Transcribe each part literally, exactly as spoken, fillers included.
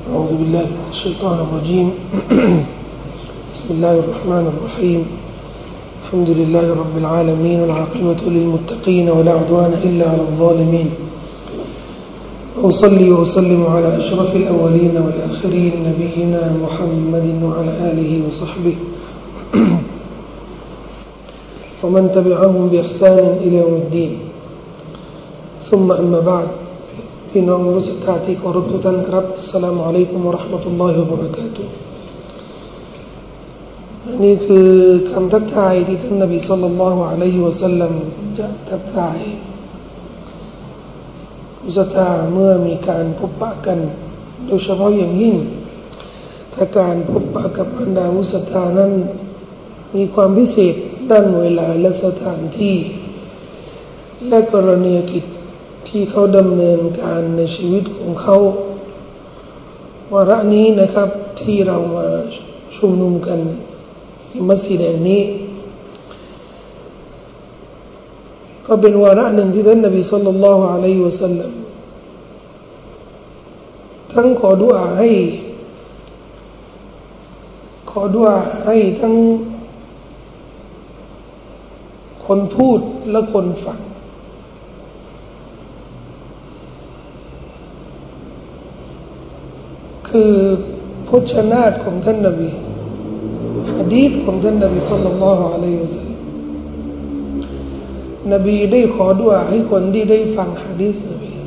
أعوذ بالله من الشيطان الرجيم بسم الله الرحمن الرحيم الحمد لله رب العالمين والعاقبة للمتقين ولا عدوان إلا على الظالمين أصلي وأسلم على أشرف الأولين والآخرين نبينا محمد وعلى آله وصحبه ومن تبعهم بإحسان إلى يوم الدين ثم أما بعدพี่น้องผู้ศรัทธาที่เคารพทุกท่านครับอัสสลามุอะลัยกุมวะเราะห์มะตุลลอฮิวะบะเราะกาตุฮ์นี่คือคำทักทายที่ท่านนบีศ็อลลัลลอฮุอะลัยฮิวะซัลลัมจะทักทายผู้ศรัทธาเมื่อมีการพบปะกันโดยเฉพาะอย่างยิ่งถ้าการพบปะกับบรรดาผู้ศรัทธานั้นมีความพิเศษด้านเวลาและสถานที่และกรณียกิจที่เขาดำเนินการในชีวิตของเขาวาระนี้นะครับที่เรามาชุมนุมกันที่มัสยิดแห่งนี้ก็เป็นวาระหนึ่งที่ท่านนบีศ็อลลัลลอฮุอะลัยฮิวะซัลลัมทั้งขอดุอาให้ขอดุอาให้ทั้งคนพูดและคนฟังคือพจนาฏของท่านนบีหะดีษของท่านนบีศ็อลลัลลอฮุอะลัยฮิวะซัลลัมนบีได้ขอดุอาให้คนที่ได้ฟังหะดีษนบี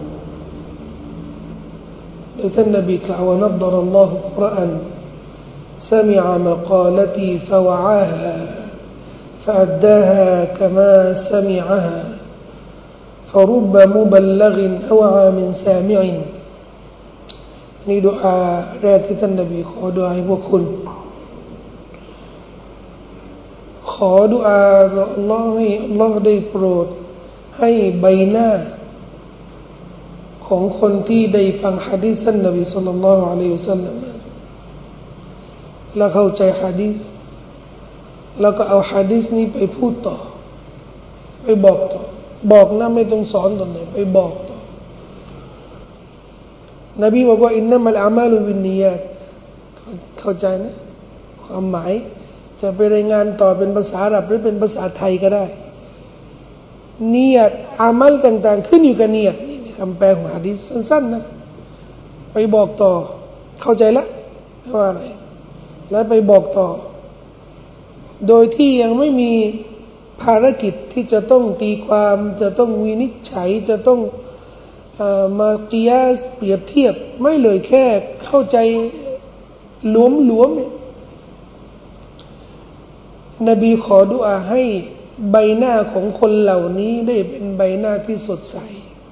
โดยท่านนบีกล่าวว่านัฎฎรัลลอฮุกุรอานسمع مقالتي فوعاها فأداها كما سمعها فرب مبلغ أوعى من سامعนี่ดุอาแรกที่ท่านนบีขอดุอาให้พวกคุณขอดุอาต่ออัลลอฮ์ให้อัลลอฮ์ได้โปรดให้ใบหน้าของคนที่ได้ฟังหะดีษท่านนบีศ็อลลัลลอฮุอะลัยฮิวะซัลลัมและเข้าใจหะดีษแล้วก็เอาหะดีษนี้ไปพูดต่อไปบอกต่อบอกนะไม่ต้องสอนตรงไหนไปบอกต่อนบีบอกว่าอินนัมัลอามาลุบินนิยาตเข้าใจนะความหมายจะไปรายงานต่อเป็นภาษาอาหรับหรือเป็นภาษาไทยก็ได้นิยตอามัลต่างๆขึ้นอยู่กับนิยตนี่คำแปลของหะดีษสั้นๆนะไปบอกต่อเข้าใจละว่าอะไรแล้วไปบอกต่อโดยที่ยังไม่มีภารกิจที่จะต้องตีความจะต้องวินิจฉัยจะต้องมากิยาสเปรียบเทียบไม่เลยแค่เข้าใจหลวมๆนบีขอดุอาให้ใบหน้าของคนเหล่านี้ได้เป็นใบหน้าที่สดใส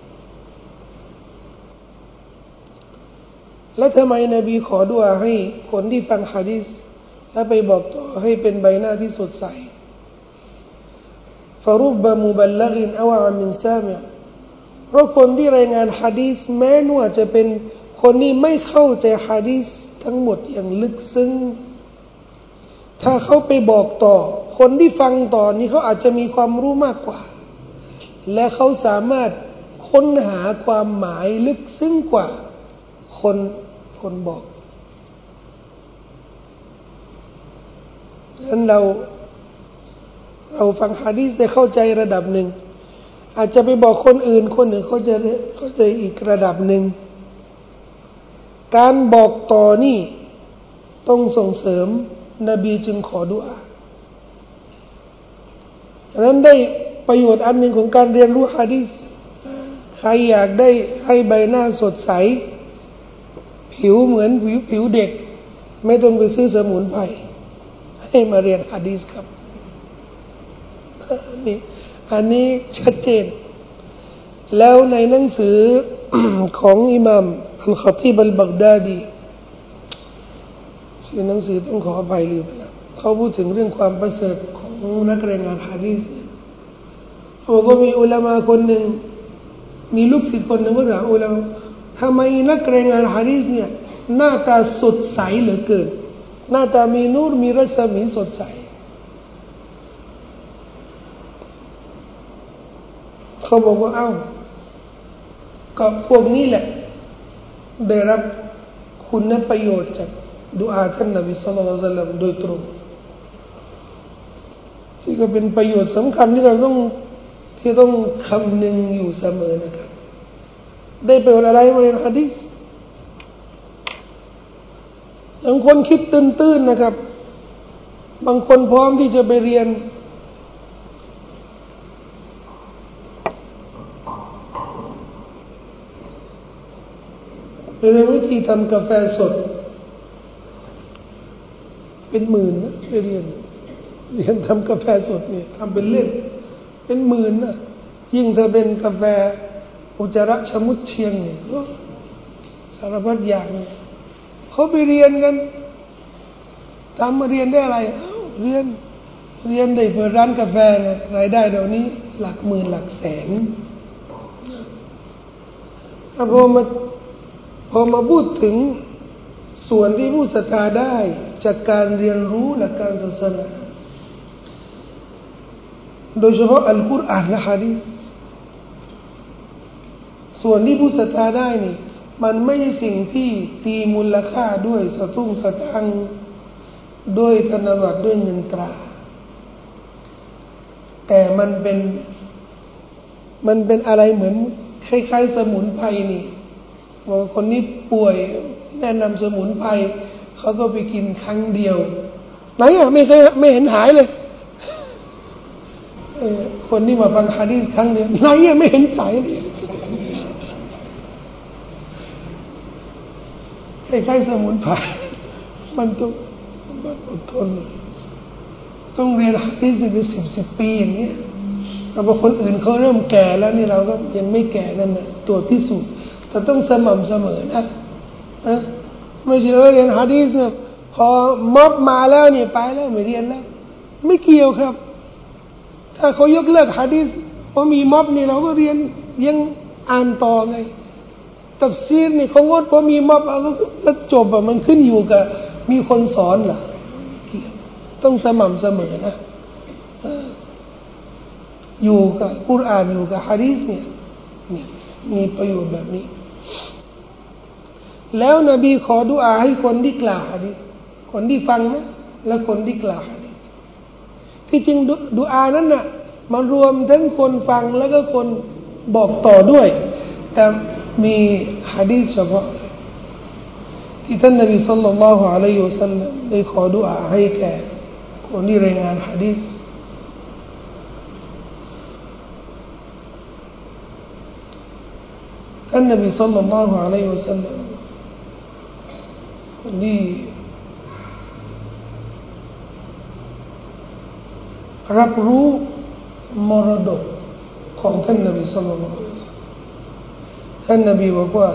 แล้วทำไมนบีขอดุอาให้คนที่ฟังหะดีษและไปบอกต่อให้เป็นใบหน้าที่สดใสฟะรุบบะมุบัลลักินอวะมินซามิอเพราะคนที่รายงานหะดีษแม้ว่าจะเป็นคนที่ไม่เข้าใจหะดีษทั้งหมดอย่างลึกซึ้งถ้าเขาไปบอกต่อคนที่ฟังต่อนี้เขาอาจจะมีความรู้มากกว่าและเขาสามารถค้นหาความหมายลึกซึ้งกว่าคนคนบอกดังนั้นเราเราฟังหะดีษได้เข้าใจระดับหนึ่งอาจจะไปบอกคนอื่นคนหนึ่งเขาจะเข้าใจอีกระดับหนึ่งการบอกต่อนี่ต้องส่งเสริมนบีจึงขอดุอาดังนั้นได้ประโยชน์อันหนึ่งของการเรียนรู้หะดีษใครอยากได้ให้ใบหน้าสดใสผิวเหมือนผิวผิวเด็กไม่ต้องไปซื้อสมุนไพรให้มาเรียนหะดีษครับนี่อันนี้ชัดเจนแล้วในหนังสือ ของอิหม่ามอัลคอตีบอัลบักดาดีชื่อหนังสือต้องขออภัยลืมไปแล้วเขาพูดถึงเรื่องความประเสริฐของนักเรียนงานหะดีษเขาบอกว่ามีอุลามะคนหนึ่งมีลูกศิษย์คนหนึ่งก็ถามอุลามะทำไมนักเรียนงานหะดีษเนี่ยหน้าตาสดใสเหลือเกินหน้าตามีนูรมีรัศมีสดใสเขาบอกว่าเอ้าก็พวกนี้แหละได้รับคคุณประโยชน์จากดุอาท่านนบีศ็อลลัลลอฮุอะลัยฮิวะซัลลัมโดยตรงที่ก็เป็นประโยชน์สำคัญที่เราต้องที่ต้องคำนึงอยู่เสมอนะครับได้ประโยชน์อะไรมาในหะดีษบางคนคิดตื้นๆนะครับบางคนพร้อมที่จะไปเรียนเรียนวิธีทำกาแฟสดเป็นหมื่นนะไปเรียนเรียนทำกาแฟสดนี่ทำเป็นเล่นเป็นหมื่นนะยิ่งถ้าเป็นกาแฟอุจจาระชะมุดเชียงเนี่ยสารพัดอย่างเขาไปเรียนกันทำมาเรียนได้อะไรเรียนเรียนได้เปิดร้านกาแฟไงรายได้เดี๋ยวนี้หลักหมื่นหลักแสนถ้าพอมาพอมาพูดถึงส่วนที่ผู้ศรัทธาได้จากการเรียนรู้หลักการศาสนาโดยเฉพาะอัลกุรอานและหะดีษส่วนที่ผู้ศรัทธาได้นี่มันไม่ใช่สิ่งที่ตีมูลค่าด้วยสตุ้งสตังค์ด้วยธนบัตรด้วยเงินตราแต่มันเป็นมันเป็นอะไรเหมือนคล้ายๆสมุนไพรนี่ว่าคนนี้ป่วยแนะนำสมุนไพรเขาก็ไปกินครั้งเดียวไหนอ่ะไม่เคยไม่เห็นหายเลยคนที่มาฟังหะดีษครั้งเดียวไหนอ่ะไม่เห็นสายเลยคล้ายๆสมุนไพรมันต้องอดทนต้องเรียนหะดีษเป็นสิบสิบปีอย่างนี้แต่บางคนอื่นเขาเริ่มแก่แล้วนี่เราก็ยังไม่แก่นั่นนะตัวพิสูจน์แต่ต้องสม่ำเสมอนะนะไม่ใช่เรียนหะดีษเนี่ยพอม็อบมาแล้วนี่ไปแล้วไม่เรียนแล้วไม่เกี่ยวครับถ้าเขายกเลิกหะดีษพอมีม็อบนี่เราก็เรียนยังอ่านต่อไงตัฟซีรนี่เขางดพอมีม็อบแล้วจบอ่ะมันขึ้นอยู่กับมีคนสอนล่ะต้องสม่ำเสมอนะอยู่กับกุรอานอยู่กับหะดีษเนี่ยเนี่ยมีประโยชน์แบบนี้แล้วนบีขอดุอาให้คนที่กล่าวหะดีษคนที่ฟังนะและคนที่กล่าวหะดีษที่จริงดุอานั้นน่ะมันรวมทั้งคนฟังแล้วก็คนบอกต่อด้วยแต่มีหะดีษเฉพาะที่ท่านนบีศ็อลลัลลอฮุอะลัยฮิวะซัลลัมได้ขอดุอาให้แก่คนที่รายงานหะดีษท่านนบีศ็อลลัลลอฮุอะลัยฮิวะซัลลัมคนที่รับรู้มรดกของท่านนบีศ็อลลัลลอฮุอะลัยฮิวะซัลลัมท่านนบีบอกว่า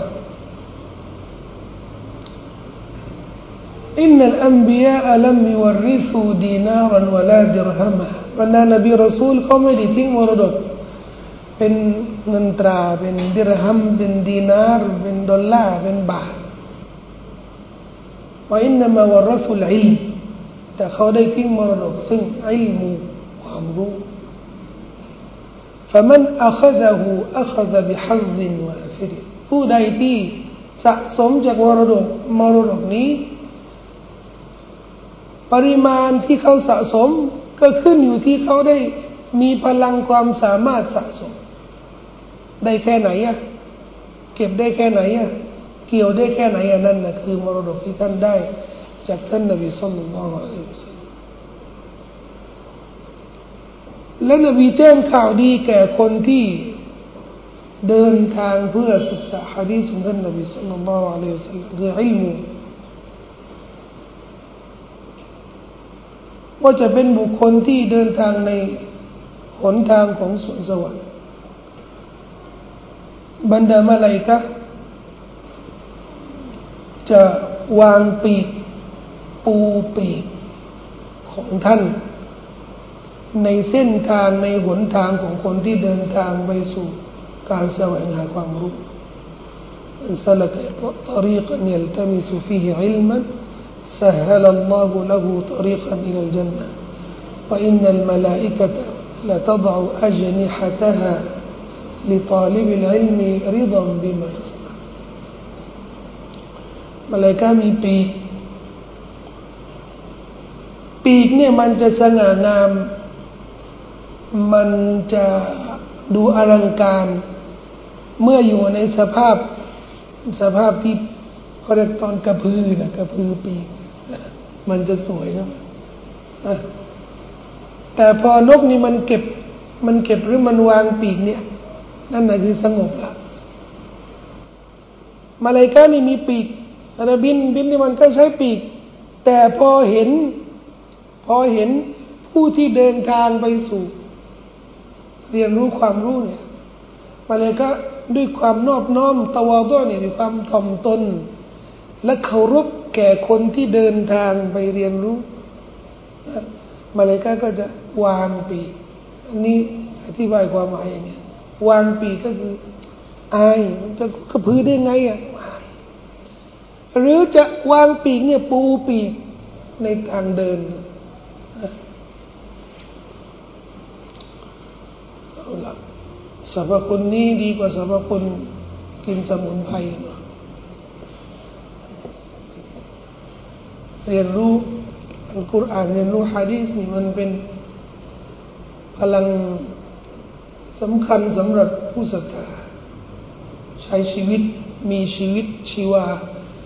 อินนัลอันบิยาลัมยุวริซูดีนารันวะลาดิรฮัมะบรรดานบีรอซูลเขาไม่ได้ทิ้งมรดกเป็นเงินตราเป็นดิรฮัมเป็นดีนาร์เป็นดอลลาร์เป็นบาทว่าอินนามาวรัสุลอิลแต่เขาได้ทิ้งมรดกซึ่งอิลมูความรู้ فمن أخذه أخذ بحظ وافر ผู้ใดที่สะสมจากมรดกมรดกนี้ปริมาณที่เขาสะสมก็ขึ้นอยู่ที่เขาได้มีพลังความสามารถสะสมได้แค่ไหนอะเก็บได้แค่ไหนอะเกี่ยวได้แค่ไหนอันนั้นนะคือมรดกที่ท่านได้จากท่านนบีศ็อลลัลลอฮุอะลัยฮิวะซัลลัมและนบีแจ้งข่าวดีแก่คนที่เดินทางเพื่อศึกษาหะดีษของท่านนบีศ็อลลัลลอฮุอะลัยฮิวะซัลลัมคืออิลมูว่าจะเป็นบุคคลที่เดินทางในหนทางของสวนสวรรค์บรรดามลาอิกะฮ์จะวางปีกปูปีกของท่านในเส้นทางในหนทางของคนที่เดินทางไปสู่การแสวงหาความรู้อันสลักตรีกันยัลตมิสุฟีฮิอิลมันسهل الله له طريقا إلى الجنة وإن الملائكة لتضع أجنحتها لطالب العلم رضا بما يصنع มาลาอิกะฮ์มีปีกปีกเนี่ยมันจะสง่างามมันจะดูอลังการเมื่ออยู่ในสภาพสภาพที่เขาเรียกตอนกระพือนะกระพือปีกมันจะสวยนะแต่พอนกนี่มันเก็บมันเก็บหรือมันวางปีกเนี่ยนั่นน่ะคือสงบละมาลาอิกะฮ์นี่มีปีกนะบินบินนี่มันก็ใช้ปีกแต่พอเห็นพอเห็นผู้ที่เดินทางไปสู่เรียนรู้ความรู้เนี่ยมาลาอิกะฮ์ด้วยความนอบน้อมตะวาดุเนี่ยด้วยความถ่อมตนและเคารพแก่คนที่เดินทางไปเรียนรู้มาลาอิกะฮ์ก็จะวางปีกอันนี้อธิบายความหมายอย่างนี้วางปีกก็คืออายมันจะกระพือได้ไงอ่ะหรือจะวางปีกเนี่ยปูปีกในทางเดินเอาละสรรพคุณนี้ดีกว่าสรรพคุณกินสมุนไพรเรียนรู้อัลกุรอานเรียนรู้หะดีษนี่มันเป็นพลังสำคัญสำหรับผู้ศรัทธาใช้ชีวิตมีชีวิตชีวา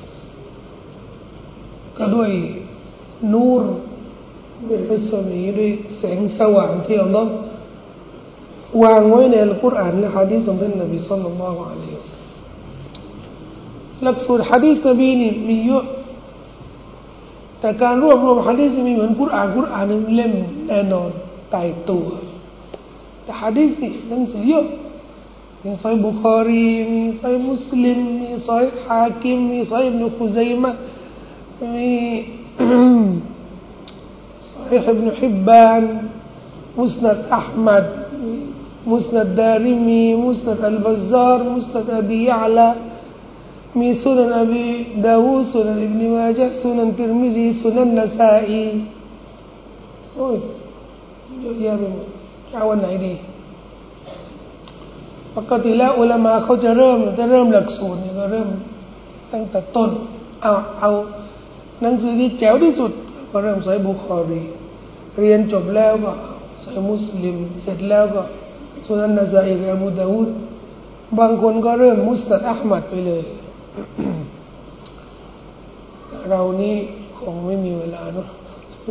ก็ด้วยนูรด้วยรัศมีด้วยแสงสว่างที่อัลลอฮ์วางไว้ในอัลกุรอานและหะดีษของท่านนบีศ็อลลัลลอฮุอะลัยฮิวะซัลลัมหลักสูตรหะดีษนบีนี่มีเยอะแต่การรวบรวมหะดีษมีเหมือนกุรอานกุรอานนี่เล่มแน่นอนตายตัวแต่หะดีษนี่หนังสือเยอะมีซอยบุคอรีมีซอยมุสลิมมีซอยฮากิมมีซอยอิบนุคุซัยมะห์มีซอยอิบนุฮิบบานมุสนัดอะห์มัดมุสนัดดาริมีมุสนัดอัลบัซซาร์มุสนัดอบียะลามีสุนันอบีดาวูดสุนันอิบนุมาญะห์สุนันติรมิซีสุนันนะซาอีโอ้ยเยอะแยะไปหมดจะเอาวันไหนดีปกติแล้วอุลามะเขาจะเริ่มจะเริ่มหลักสูตรนี่ก็เริ่มตั้งแต่ต้นเอาเอาหนังสือที่แจ๋วที่สุดก็เริ่มซอยบุคอรีเรียนจบแล้วก็ซอยมุสลิมเสร็จแล้วก็สุนันนะซาอีอบูดาวูดบางคนก็เริ่มมุสนัดอะห์มัดไปเลยเรานี่คงไม่มีเวลาเนาะ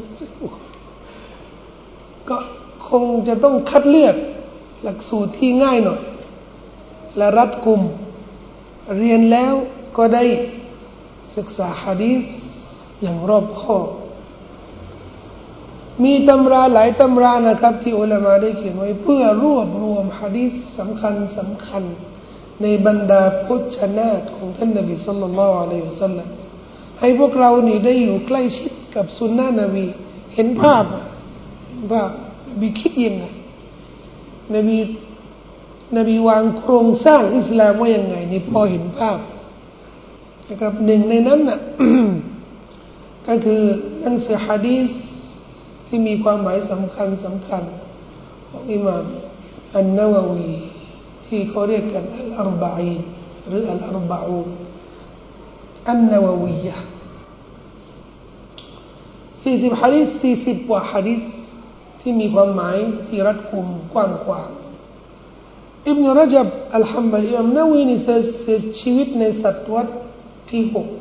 ก็คงจะต้องคัดเลือกหลักสูตรที่ง่ายหน่อยและรัดกุมเรียนแล้วก็ได้ศึกษาหะดีษอย่างรอบคอบมีตำราหลายตำรานะครับที่อุลามะได้เขียนไว้เพื่อรวบรวมหะดีษสำคัญสำคัญในบรรดาพจนาฏของท่านนบีศ็อลลัลลอฮุอะลัยฮิวะซัลลัมให้พวกเรานี่ได้อยู่ใกล้ชิดกับสุนนะนบีเห็นภาพเห็นภาพนบีคิดยังไงนบีนบีวางโครงสร้างอิสลามไว้ยังไงนี่พอเห็นภาพนะครับหนึ่งในนั้นน่ะ ก็คือหนังสือหะดีษที่มีความหมายสำคัญสำคัญของอิหม่ามอันนะวะวีที่เขาเรียกกันอัลอาร์บะอีนหรืออัลอาร์บะอูนอันนะวะวียะห์สี่สิบหะดีษสี่สิบกว่าหะดีษที่มีความหมายที่รัดกุมกว้างขวางอิบนุรจับอัลฮัมบัลีอิหม่ามนะวะวีนี่เสียชีวิตในศตวรรษที่หก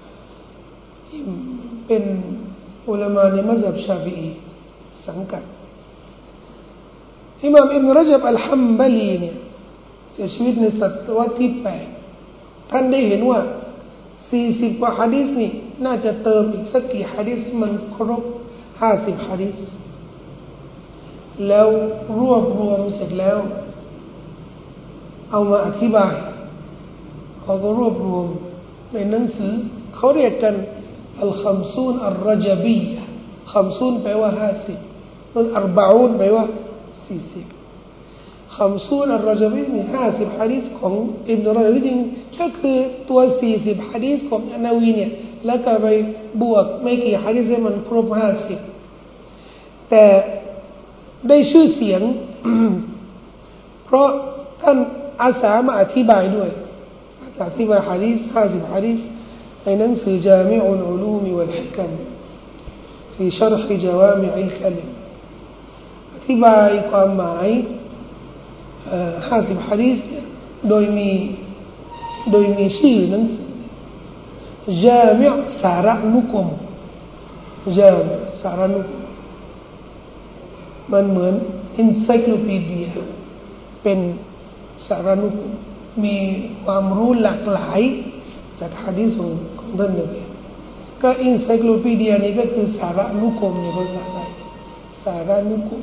เป็นอุลามะในมัซฮับชาฟิอีสังกัดอิหม่ามอิบนุรจับอัลฮัมบัลีเนี่ยเสียชีวิตในศตวรรษที่แปดท่านได้เห็นว่าสี่สิบกว่าหะดีษนี่น่าจะเติมอีกสักกี่หะดีษมันครบห้าสิบหะดีษแล้วรวบรวมเสร็จแล้วเอามาอธิบายเขาก็รวบรวมในหนังสือเขาเรียกกันอัลคัมซูนอัลรจบียะห์คัมซูนแปลว่าห้าสิบนั่นอัรบะอูนแปลว่าสี่สิบคัมซูนอัลรจบีนี่ห้าสิบหะดีษของอิบนุรจับจริงก็คือตัวสี่สิบหะดีษของอันนะวีเนี่ยแล้วก็ไปบวกไม่กี่หะดีษให้มันครบห้าสิบแต่ได้ชื่อเสียง เพราะท่านอาสามาอธิบายด้วยอธิบายหะดีษห้าสิบหะดีษในหนังสือ جامع العلوم والحكم في شرح جوامع الكلم อธิบายความหมายห้าสิบหะดีษโดยมีโดยมีชื่อหนังสือ جامع สาระนุกรม جامع สาระนุกรมมันเหมือน encyclopedia เป็นสารานุกรมมีความรู้หลากหลายจากหะดีษของท่านนบีก็ encyclopedia นี้ก็คือสาระนุกรมในภาษาไทยสาระนุกรม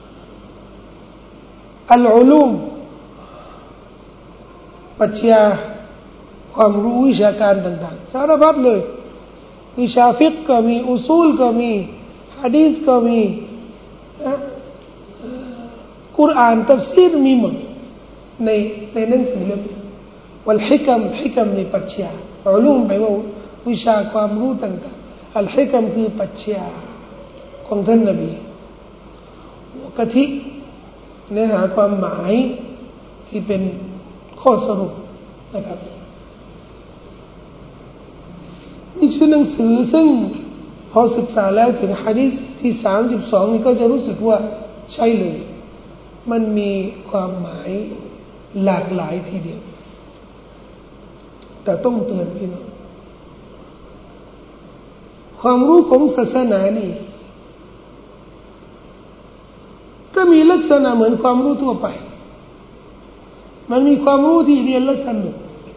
อัลอุลูมปรัชญาความรู้วิชาการต่างๆสารพัดเลยวิชาฟิกก็มีอุซูลก็มีหะดีษก็มีกุรอานตัฟซีรมีหมดในในหนังสือเล่มวัลฮิกัมฮิกัมในปรัชญาอุลูมแปลว่าวิชาความรู้ต่างๆอัลฮิกัมคือปรัชญาของท่านนบีกะทิเนื้อหาความหมายที่เป็นข้อสรุปนะครับนี่ชื่อหนังสือซึ่งพอศึกษาแล้วถึงหะดีษที่สามสิบสองนี่ก็จะรู้สึกว่าใช่เลยมันมีความหมายหลากหลายทีเดียวแต่ต้องเตือนพี่น้องความรู้ของศาสนานี่ก็มีลักษณะเหมือนความรู้ทั่วไปมันมีความรู้ที่เรียนแล้วสนุก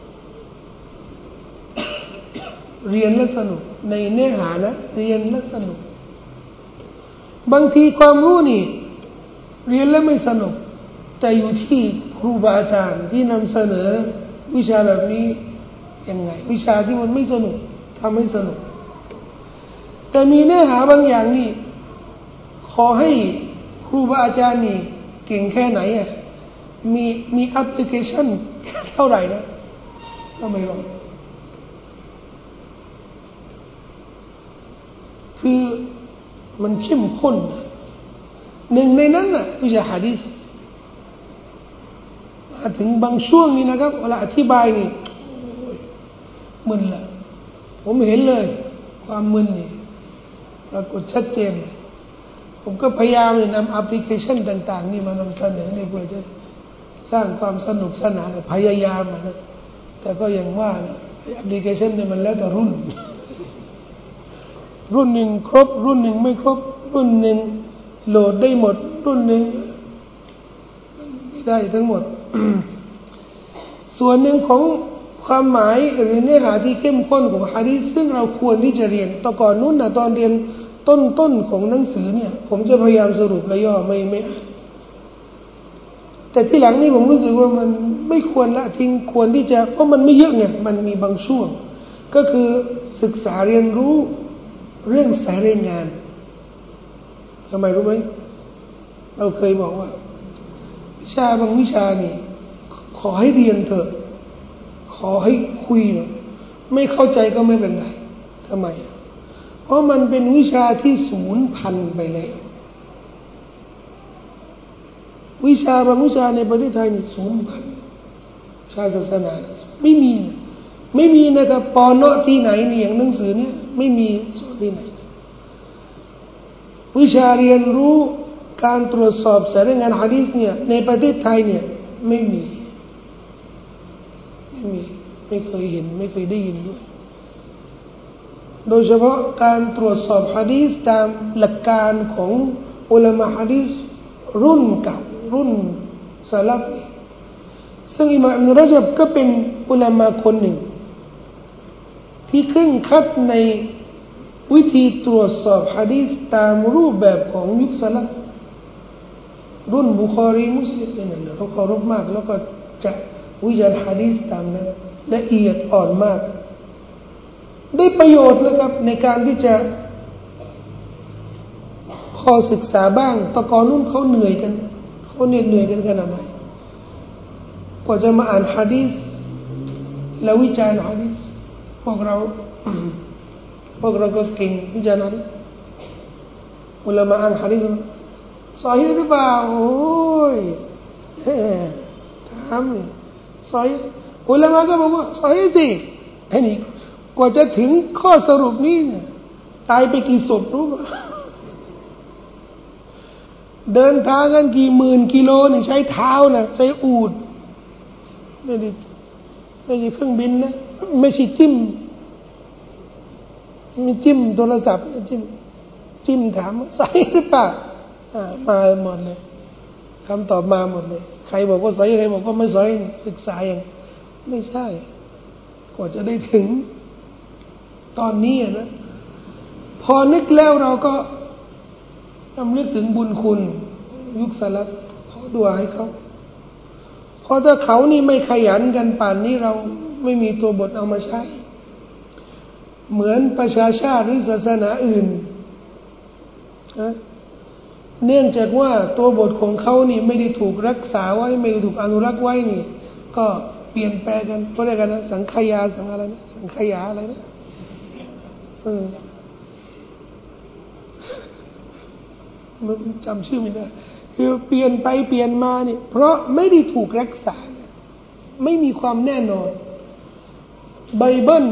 เรียนแล้วสนุกในเนื้อหานะเรียนแล้วสนุกบางทีความรู้นี่เรียนแล้วไม่สนุกแต่อยู่ที่ครูบาอาจารย์ที่นำเสนอวิชาแบบนี้ยังไงวิชาที่มันไม่สนุกทำให้สนุกแต่มีเนื้อหาบางอย่างนี่ขอให้ครูบาอาจารย์นี่เก่งแค่ไหนอ่ะมีมีแอปพลิเคชันเท่าไหร่นะก็ไม่รอดคือมันเข้มข้นหนึ่งในนั้นน่ะวิชาหะดีษมาถึงบางช่วงนี้นะครับเวลาอธิบายนี่มึนละผมเห็นเลยความมึนนี่ปรากฏชัดเจนผมก็พยายามเลยนำแอปพลิเคชันต่างๆนี่มานำเสนอในเพื่อจะสร้างความสนุกสนานพยายามนะแต่ก็ยังว่านะแอปพลิเคชันนี่มันแล้วแต่รุ่นรุ่นหนึ่งครบรุ่นหนึ่งไม่ครบรุ่นหนึ่งโหลดได้หมดรุ่นหนึ่งไม่ได้ทั้งหมด ส่วนหนึ่งของความหมายหรือเนื้อหาที่เข้มข้นของหะดีษซึ่งเราควรที่จะเรียนตอนก่อนนู้นนะตอนเรียนต้นๆของหนังสือเนี่ยผมจะพยายามสรุปและย่อไม่ไม่อ่านแต่ที่หลังนี่ผมรู้สึกว่ามันไม่ควรละทิ้งควรที่จะเพราะมันไม่เยอะไงมันมีบางช่วงก็คือศึกษาเรียนรู้เรื่องสายรายงานทำไมรู้ไหมเราเคยบอกว่าวิชาบางวิชานี่ขอให้เรียนเถอะขอให้คุยไม่เข้าใจก็ไม่เป็นไรทำไมเพราะมันเป็นวิชาที่สูญพันธุ์ไปแล้ววิชาบางวิชาในประเทศไทยนี่สูญพันธุ์ชาศาสนาไม่มีนะไม่มีนะครับปอนอที่ไหนนี่อย่างหนังสือเนี่ยไม่มีสอนที่ไหนวิชาเรียนรู้การตรวจสอบสายรายงานหะดีษเนี่ยในประเทศไทยเนี่ยไม่มีไม่มีไม่เคยเห็นไม่เคยได้ยินด้วยโดยเฉพาะการตรวจสอบหะดีษตามหลักการของอุลามะหะดีษรุ่นเก่ารุ่นซะลัฟซึ่งอิหม่ามอิบนุรญับก็เป็นอุลามะคนหนึ่งที่เคร่งครัดในวิธีตรวจสอบหะดีษตามรูปแบบของยุคซะลัฟรุ่นบุคอรีมุสลิมนั่นนะเขาเคารพมากแล้วก็จะวิจารณ์หะดีษตามนั้นละเอียดอ่อนมากได้ประโยชน์นะครับในการที่จะพอศึกษาบ้างตะกอนนู้นเขาเหนื่อยกันเขาเหนื่อยกันขนาดไหนกว่าจะมาอ่านหะดีษแล้ววิจารณ์หะดีษพวกเราพวกเราก็เก่งวิจารณ์หะดีษอุลามะอ่านหะดีษซอฮีฮ์หรือเปล่าโอ้ยถามนี่ซอฮีฮ์อุลามะก็บอกว่าซอฮีฮ์สิอันนี้กว่าจะถึงข้อสรุปนี้เนี่ยตายไปกี่ศพรู้ไหมเดินทางกันกี่หมื่นกิโลนี่ใช้เท้านะใช้อูฐไม่ได้ไม่ใช่เครื่องบินนะไม่ใช่จิ้มมีจิ้มโทรศัพท์จิ้มจิ้มถามว่าใส่หรือเปล่าอ่ามาหมดเลยคำตอบมาหมดเลยใครบอกว่าใส่ใครบอกว่าไม่ใส่นี่ศึกษาอย่างไม่ใช่กว่าจะได้ถึงตอนนี้นะพอนึกแล้วเราก็รำลึกถึงบุญคุณยุคสลับขอดุอาให้เขาเพราะถ้าเขานี่ไม่ขยันกันป่านนี้เราไม่มีตัวบทเอามาใช้เหมือนประชาชาติหรือศาสนาอื่นนะเนื่องจากว่าตัวบทของเขานี่ไม่ได้ถูกรักษาไว้ไม่ได้ถูกอนุรักษ์ไว้นี่ก็เปลี่ยนแปลงกันเพราะอะไรกันนะสังขยาสังอะไรนะสังขยาอะไรนะเออมันจำชื่อไม่ได้คือเปลี่ยนไปเปลี่ยนมาเนี่ยเพราะไม่ได้ถูกรักษาไม่มีความแน่นอนไบเบิล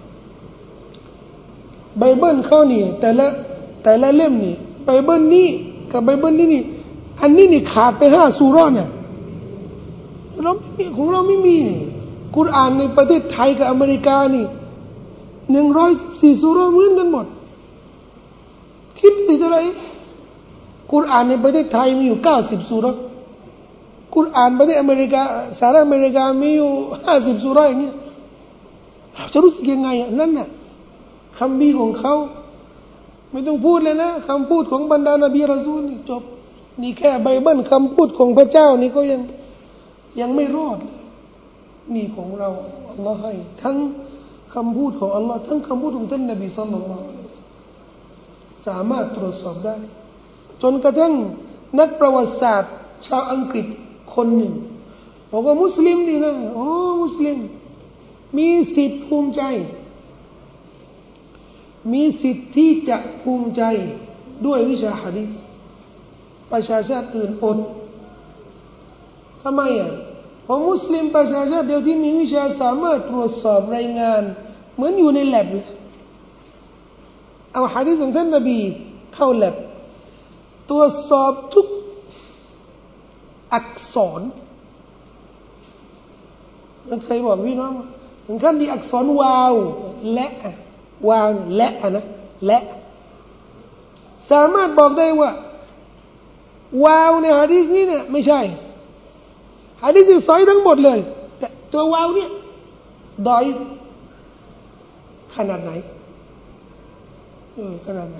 ไบเบิลเขานี่แต่ละแต่ละเล่มนี่ไบเบิลนี่กับไบเบิลนี่นี่อันนี้นี่ขาดไปห้าซูเราะห์เนี่ยเราของเราไม่มีกุรอานในประเทศไทยกับอเมริกานี่หนึ่งร้อยสี่ซูเราะห์เหมือนกันหมดคิดดิอะไรกุรอานในประเทศไทยมีอยู่เก้าสิบซูเราะห์กุรอานประเทศอเมริกาสหรัฐอเมริกามีอยู่ห้าสิบซูเราะห์อย่างเงี้ยเราจะรู้สึกยังไงอ่ะนั่นน่ะคำบีของเขาไม่ต้องพูดเลยนะคำพูดของบรรดานบีรอซูลนี่จบนี่แค่ไบเบิลคำพูดของพระเจ้านี่ก็ยังยังไม่รอดนี่ของเราอัลลอฮ์ให้ทั้งคำพูดของอัลลอฮ์ทั้งคำพูดของท่านนบีศ็อลลัลลอฮุอะลัยฮิวะซัลลัมสามารถตรวจสอบได้จนกระทั่งนักประวัติศาสตร์ชาวอังกฤษคนหนึ่งบอกว่ามุสลิมนี่นะอ๋อมุสลิมมีสิทธิ์ภูมิใจมีสิทธิ์ที่จะภูมิใจด้วยวิชาหะดีษประชาชาติอื่นอดทำไมอ่ะเพราะมุสลิมประชาชาติเดียวที่มีวิชาสามารถตรวจสอบรายงานเหมือนอยู่ในแลบเลยเอาหะดีษของท่านนบีเข้าแลบตรวจสอบทุกอักษรมันเคยบอกพี่น้องถึงขั้นที่อักษรวาวและวาวและนะและสามารถบอกได้ว่าวาวในหะดีษนี้เนี่ยไม่ใช่หะดีษที่ซอยทั้งหมดเลยแต่ตัววาวเนี่ยดอยขนาดไหนเออขนาดไหน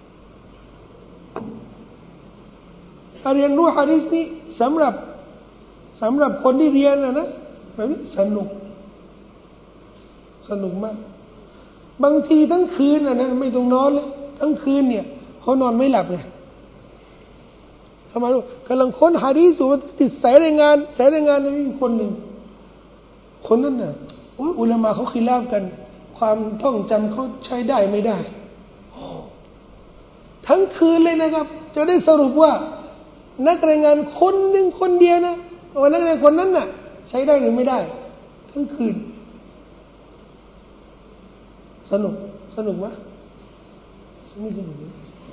ถ้าเรียนรู้หะดีษนี้สำหรับสำหรับคนที่เรียนนะนะแบบนี้สนุกสนุกมากบางทีทั้งคืนนะนะไม่ต้องนอนเลยทั้งคืนเนี่ยเขานอนไม่หลับไงทำไมรู้กำลังค้นหะดีษอยู่ติดสายรายงานสายรายงานมีคนหนึ่งคนนั้นน่ะอุลามะเขาคิดล่ามกันความท่องจำเขาใช้ได้ไม่ได้ทั้งคืนเลยนะครับจะได้สรุปว่านักรายงานคนหนึ่งคนเดียวนะว่านักรายงานคนนั้นน่ะใช้ได้หรือไม่ได้ทั้งคืนสนุกสนุกวะไม่สนุก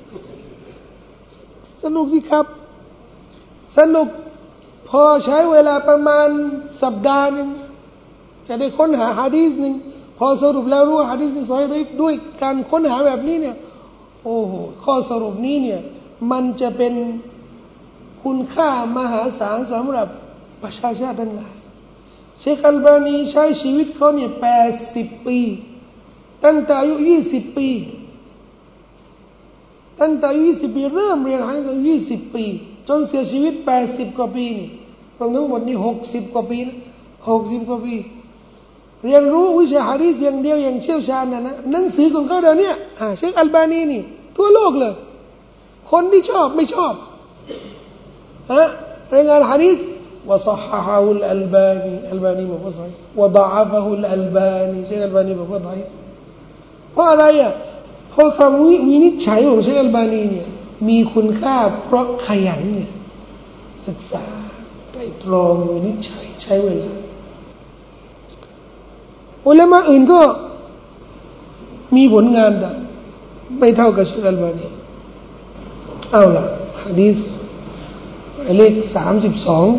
สนุกสิครับสนุกพอใช้เวลาประมาณสัปดาห์นึงจะได้ค้นหาหะดีษนึงพอสรุปแล้วรู้ว่าหะดีษนี้ซอฮีฮ์ด้วยการค้นหาแบบนี้เนี่ยโอ้โหข้อสรุปนี้เนี่ยมันจะเป็นคุณค่ามหาศาลสำหรับประชาชาติทั้งหลายเชคอัลบานีใช้ชีวิตเขาเนี่ยแปดสิบปีตั้งแต่อายุยี่สิบปีตั้งแต่อายุยี่สิบปีเริ่มเรียนหะดีษตั้งยี่สิบปีจนเสียชีวิตแปดสิบกว่าปีนี่รวมทั้งหมดนี่หกสิบกว่าปีนะหกสิบกว่าปีเรียนรู้วิชาหะดีษอย่างเดียวอย่างเชี่ยวชาญนะนะหนังสือของเขาเดี๋ยวนี้อ่าเชคอัลบานีนี่ทั่วโลกเลยคนที่ชอบไม่ชอบฮะรายงานหะดีษوصححه الألباني الألبانيบอกว่าصحيح وضعفه الألباني เชคอัลบานีบอกว่าضعيفเพราะอะไรอ่ะเพราะคำวินิจฉัยของเชคอัลบานีเนี่ยมีคุณค่าเพราะขยันเนี่ยศึกษาไตร่ตรองวินิจฉัยใช้เวลาอุลามะอื่นก็มีผลงานแต่ไม่เท่ากับเชคอัลบานีเอาล่ะหะดีษหมายเลขสามสิบสอง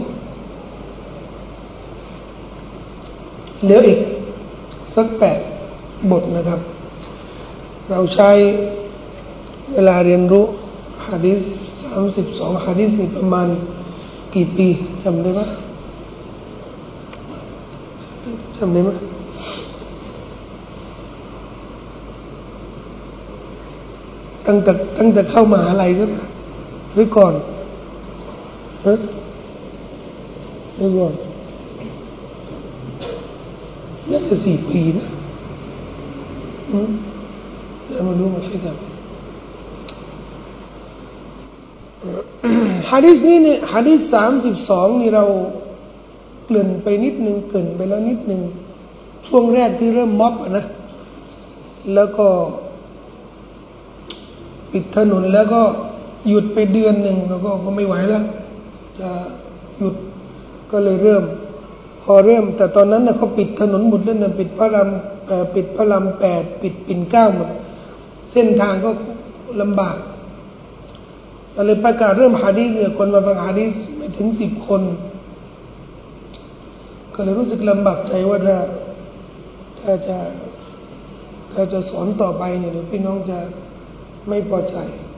เหลืออีกสักแปดบทนะครับเราใช้เวลาเรียนรู้หะดีษสามสิบสองหะดีษนี่ประมาณกี่ปีจำได้ไหมจำได้ไหมตั้งแต่ตั้งแต่เข้ามหาลัยใช่ไหมหรือก่อนฮะหรือก่อนน่าจะสี่ปีนะอืมแล้วมารู้มาให้กันหะดีษนี้เนี่ยหะดีษสามสิบสองนี่เราเกริ่นไปนิดนึงเกริ่นไปแล้วนิดนึงช่วงแรกที่เริ่มม็อบนะแล้วก็ปิดถนนแล้วก็หยุดไปเดือนหนึ่งแล้วก็ก็ไม่ไหวแล้วจะหยุดก็เลยเริ่มพอเริ่มแต่ตอนนั้นนะเขาปิดถนนหมดแล้วนะปิดพระรามปิดพระรามแปดปิดปิ่นเกล้าหมดเส้นทางก็ลำบากก็เลยประกาศเริ่มหะดีษเนี่ยคนมาฟังหะดีษไม่ถึงสิบคนก็เลยรู้สึกลำบากใจว่าถ้าถ้าจะถ้าจะสอนต่อไปเนี่ยเดี๋ยวพี่น้องจะไม่พอใจ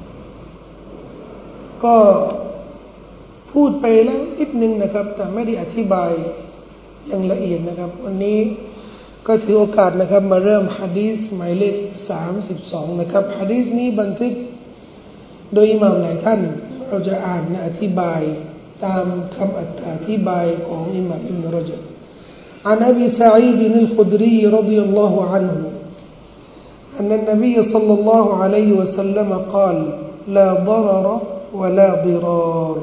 ก็พูดไปแล้วนิดนึงนะครับแต่ไม่ได้อธิบายอย่างละเอียดนะครับวันนี้ก็ถือโอกาสนะครับมาเริ่มหะดีษหมายเลขสามสิบสองนะครับหะดีษนี้บันทึกโดยอิหม่ามหลายท่านเราจะอ่านและอธิบายตามคำอธิบายของอิหม่ามอิบนุรญับعن أبي سعيد الخدري رضي الله عنه أن النبي صلى الله عليه وسلم قال لا ضرر ولا ضرار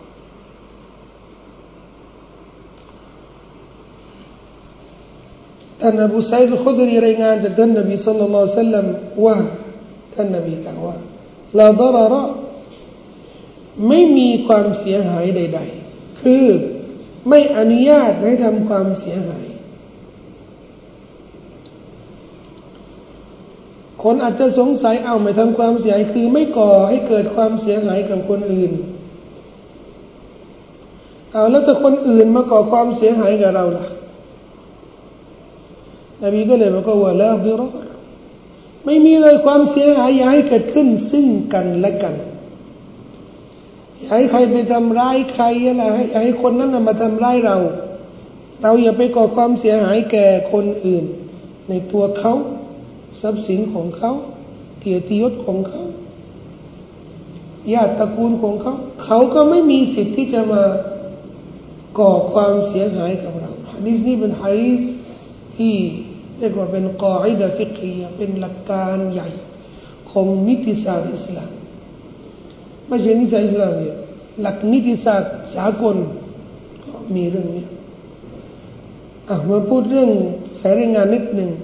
ท่านอบูซัยด์ อัล คุดรีรายงานจากท่านนบีศ็อลลัลลอฮุอะลัยฮิวะซัลลัมว่าท่านนบีกล่าวว่าลาดะรารไม่มีความเสียหายใดๆคือไม่อนุญาตให้ทำความเสียหายคนอาจจะสงสัยเอาไม่ทำความเสียหายคือไม่ก่อให้เกิดความเสียหายกับคนอื่นเอาแล้วถ้าคนอื่นมาก่อความเสียหายกับเราล่ะนบีก็เลยบอกว่าลาดิรอรไม่มีเลยความเสียหายอย่าให้เกิดขึ้นซึ่งกันและกันอย่าให้ใครไปทำร้ายใครอะไรอย่าให้คนนั้นมาทำร้ายเราเราอย่าไปก่อความเสียหายแก่คนอื่นในตัวเขาทรัพย์สินของเขาเกียรติยศของเขาญาติตระกูลของเขาเขาก็ไม่มีสิทธิ์ที่จะมาก่อความเสียหายกับเราหะดีษนี้เป็นหะดีษที่เรียกว่าเป็นกออิดะห์ฟิกฮียะห์เป็นหลักการใหญ่ของนิติศาสตร์อิสลามไม่ใช่นิติศาสตร์อิสลามเนี่ยหลักนิติศาสตร์สากลก็มีเรื่องนี้อ่ะมาพูดเรื่องสายรายงานนิดหนึ่ง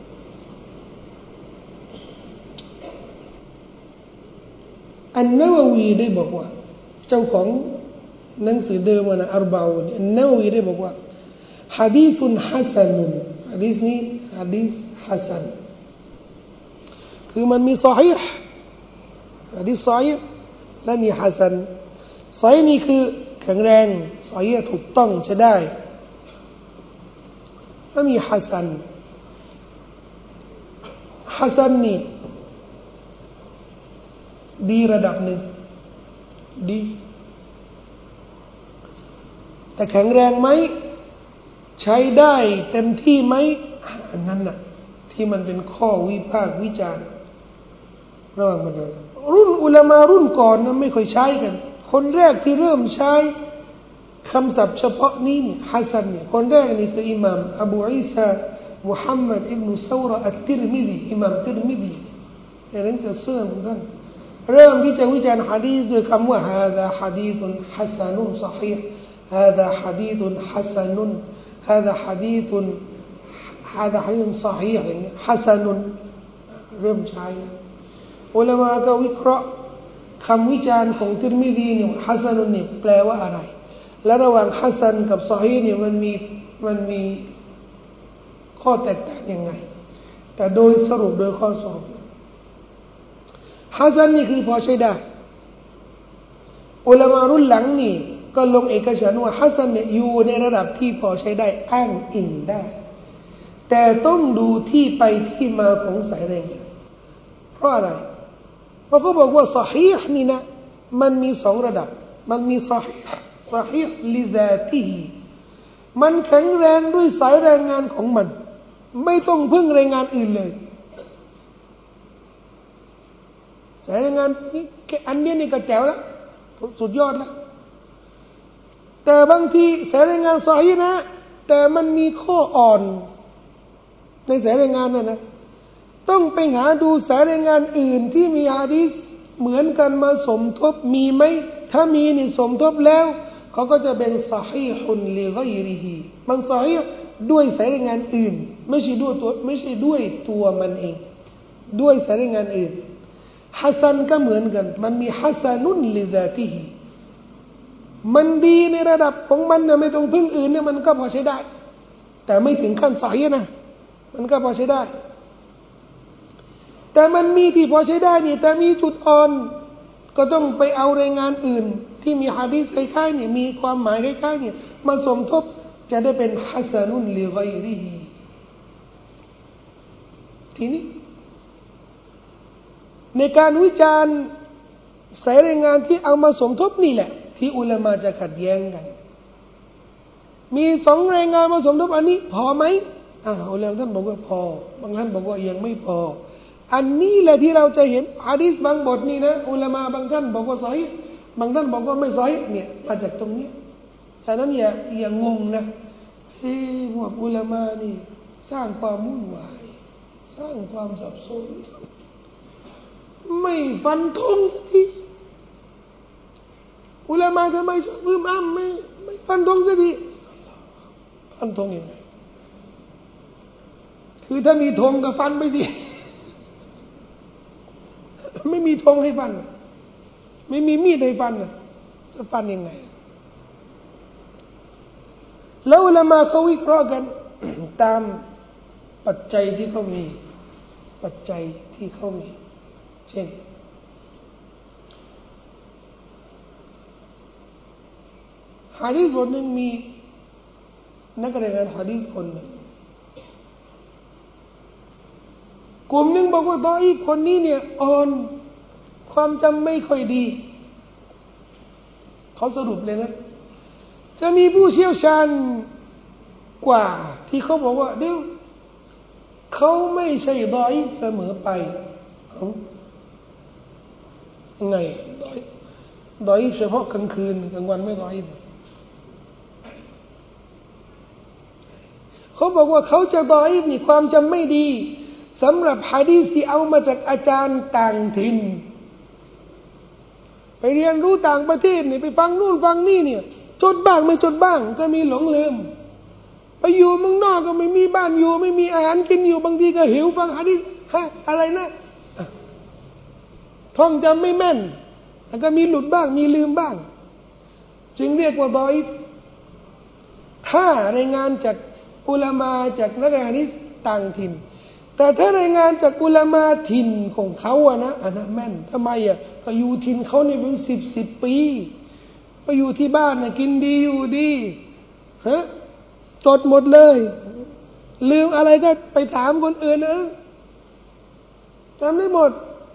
อันนาววีได้บอกว่าเจ้าของหนังสือเดิมนะอัรบะอูนอันนาววีได้บอกว่าหะดีษฮัสซันหะดีษนี้หะดีษฮัสซันคือมันมีซอฮีห์หะดีษซอฮีห์และมีฮัสซันซอฮีห์นี่คือแข็งแรงซอฮีห์ถูกต้องใช้ได้และมีฮัสซันฮัสซันนี่ดีระดับหนึ่งดีแต่แข็งแรงไหมใช้ได้เต็มที่ไหมอันนั้นน่ะที่มันเป็นข้อวิพากษ์วิจารณ์ระหว่างมันรุ่นอุลามะรุ่นก่อนนะไม่ค่อยใช้กันคนแรกที่เริ่มใช้คำศัพท์เฉพาะนี้นี่ฮัสซันเนี่ยคนแรกนี่คืออิหม่ามอบูอีซามุฮัมมัดอิบนุซาวระอัตติรมิซีอิหม่ามติรมิซีในหนังสือซุนันของท่านเริ่มที่จะวิจารณ์หะดีษด้วยคำว่า هذا حديث حسن صحيح هذا حديث حسن هذا حديث هذا حديث صحيح อย่างเงี้ย حسن เริ่มใช้แล้วอุลามะก็วิเคราะห์คำวิจารณ์ของติรมิซีเนี่ย حسن เนี่ยแปลว่าอะไรและระหว่าง حسن กับ صحيح เนี่ยมันมีมันมีข้อแตกต่างยังไงแต่โดยสรุปโดยข้อสอบฮัสซันนี่คือพอใช้ได้อุลามะรุ่นหลังนี่ก็ลงเอกฉันท์ว่าฮัสซันเนี่ยอยู่ในระดับที่พอใช้ได้อ้างอิงได้แต่ต้องดูที่ไปที่มาของสายรายงานเพราะอะไรเพราะเขาบอกว่าซอฮีห์นี่นะมันมีสองระดับมันมีซอฮีห์ซอฮีห์ลิซาติฮิมันแข็งแรงด้วยสายรายงานของมันไม่ต้องพึ่งรายงานอื่นเลยสายรายงานนี่อันนี้นี่ก็แจ๋วแล้วสุดยอดแล้วแต่บางทีสายรายงานซอฮีห์นะแต่มันมีข้ออ่อนในสายรายงานนั่นนะต้องไปหาดูสายรายงานอื่นที่มีหะดีษเหมือนกันมาสมทบมีไหมถ้ามีนี่สมทบแล้วเขาก็จะเป็นซอฮีฮุนลิฆอยริฮิมันซอฮีฮ์ด้วยสายรายงานอื่นไม่ใช่ด้วยตัวไม่ใช่ด้วยตัวมันเองด้วยสายรายงานอื่นฮัสซันก็เหมือนกันมันมีฮัสซันุนลิซาติฮิมันดีในระดับของมันนะไม่ต้องพึ่งอื่นเนี่ยมันก็พอใช้ได้แต่ไม่ถึงขั้นซอฮีฮ์นะมันก็พอใช้ได้แต่มันมีที่พอใช้ได้นี่แต่มีจุดอ่อนก็ต้องไปเอารายงานอื่นที่มีหะดีษคล้ายๆเนี่ยมีความหมายคล้ายๆเนี่ยมาสมทบจะได้เป็นฮัสซันุนลิฆอยริฮิทีนี้ในการวิจารณ์สายรายงานที่เอามาสมทบนี่แหละที่อุลามะจะขัดแย้งกันมีสองรายงานมาสมทบอันนี้พอไหมอ่าอุลามะท่านบอกว่าพอบางท่านบอกว่ายังไม่พออันนี้แหละที่เราจะเห็นหะดีษบางบทนี่นะอุลามะบางท่านบอกว่าซอฮีฮ์บางท่านบอกว่าไม่ซอฮีฮ์เนี่ยมาจากตรงนี้ฉะนั้นอย่าอย่างงนะเฮ้ยพวกอุลามะนี่สร้างความวุ่นวายสร้างความสับสนไม่ฟันธงสักทีอุลามะทำไมชอบอึมอ้ำไม่ไม่ฟันธงสักทีฟันธงยังไงคือถ้ามีธงก็ฟันไปสิไม่มีธงให้ฟันไม่มีมีดให้ฟันจะฟันยังไงแล้วอุลามะเขาวิเคราะห์กันตามปัจจัยที่เขามีปัจจัยที่เขามีเช่นหะดีษบทหนึ่งมีนักเรียนหะดีษคนหนึ่งกลุ่มหนึ่งบอกว่าดออีฟคนนี้เนี่ยอ่อนความจำไม่ค่อยดีเขาสรุปเลยนะจะมีผู้เชี่ยวชาญกว่าที่เขาบอกว่าเดี๋ยวเขาไม่ใช่ดออีฟเสมอไปยังไงดออีฟเฉพาะกลางคืนกลางวันไม่ดออีฟเขาบอกว่าเขาจะดออีฟนี่ความจำไม่ดีสำหรับหะดีษที่เอามาจากอาจารย์ต่างถิ่นไปเรียนรู้ต่างประเทศนี่ไปฟังนู่นฟังนี่เนี่ยจดบ้างไม่จดบ้างก็มีหลงลืมไปอยู่เมืองนอกก็ไม่มีบ้านอยู่ไม่มีอาหารกินอยู่บางทีก็หิวฟังหะดีษฮะอะไรนะท่องจำไม่แม่นแล้วก็มีหลุดบ้างมีลืมบ้างจึงเรียกว่าดออีฟถ้ารายงานจากอุลามะจากนักเรียนหะดีษต่างถิ่นแต่ถ้ารายงานจากอุลามะถิ่นของเขาอะนะอันนั้นแม่นทำไมอะก็อยู่ถิ่นเขาเนี่ยเป็นสิบสิบปีไปอยู่ที่บ้านน่ะกินดีอยู่ดีฮะจดหมดเลยลืมอะไรก็ไปถามคนอื่นนะจำได้หมด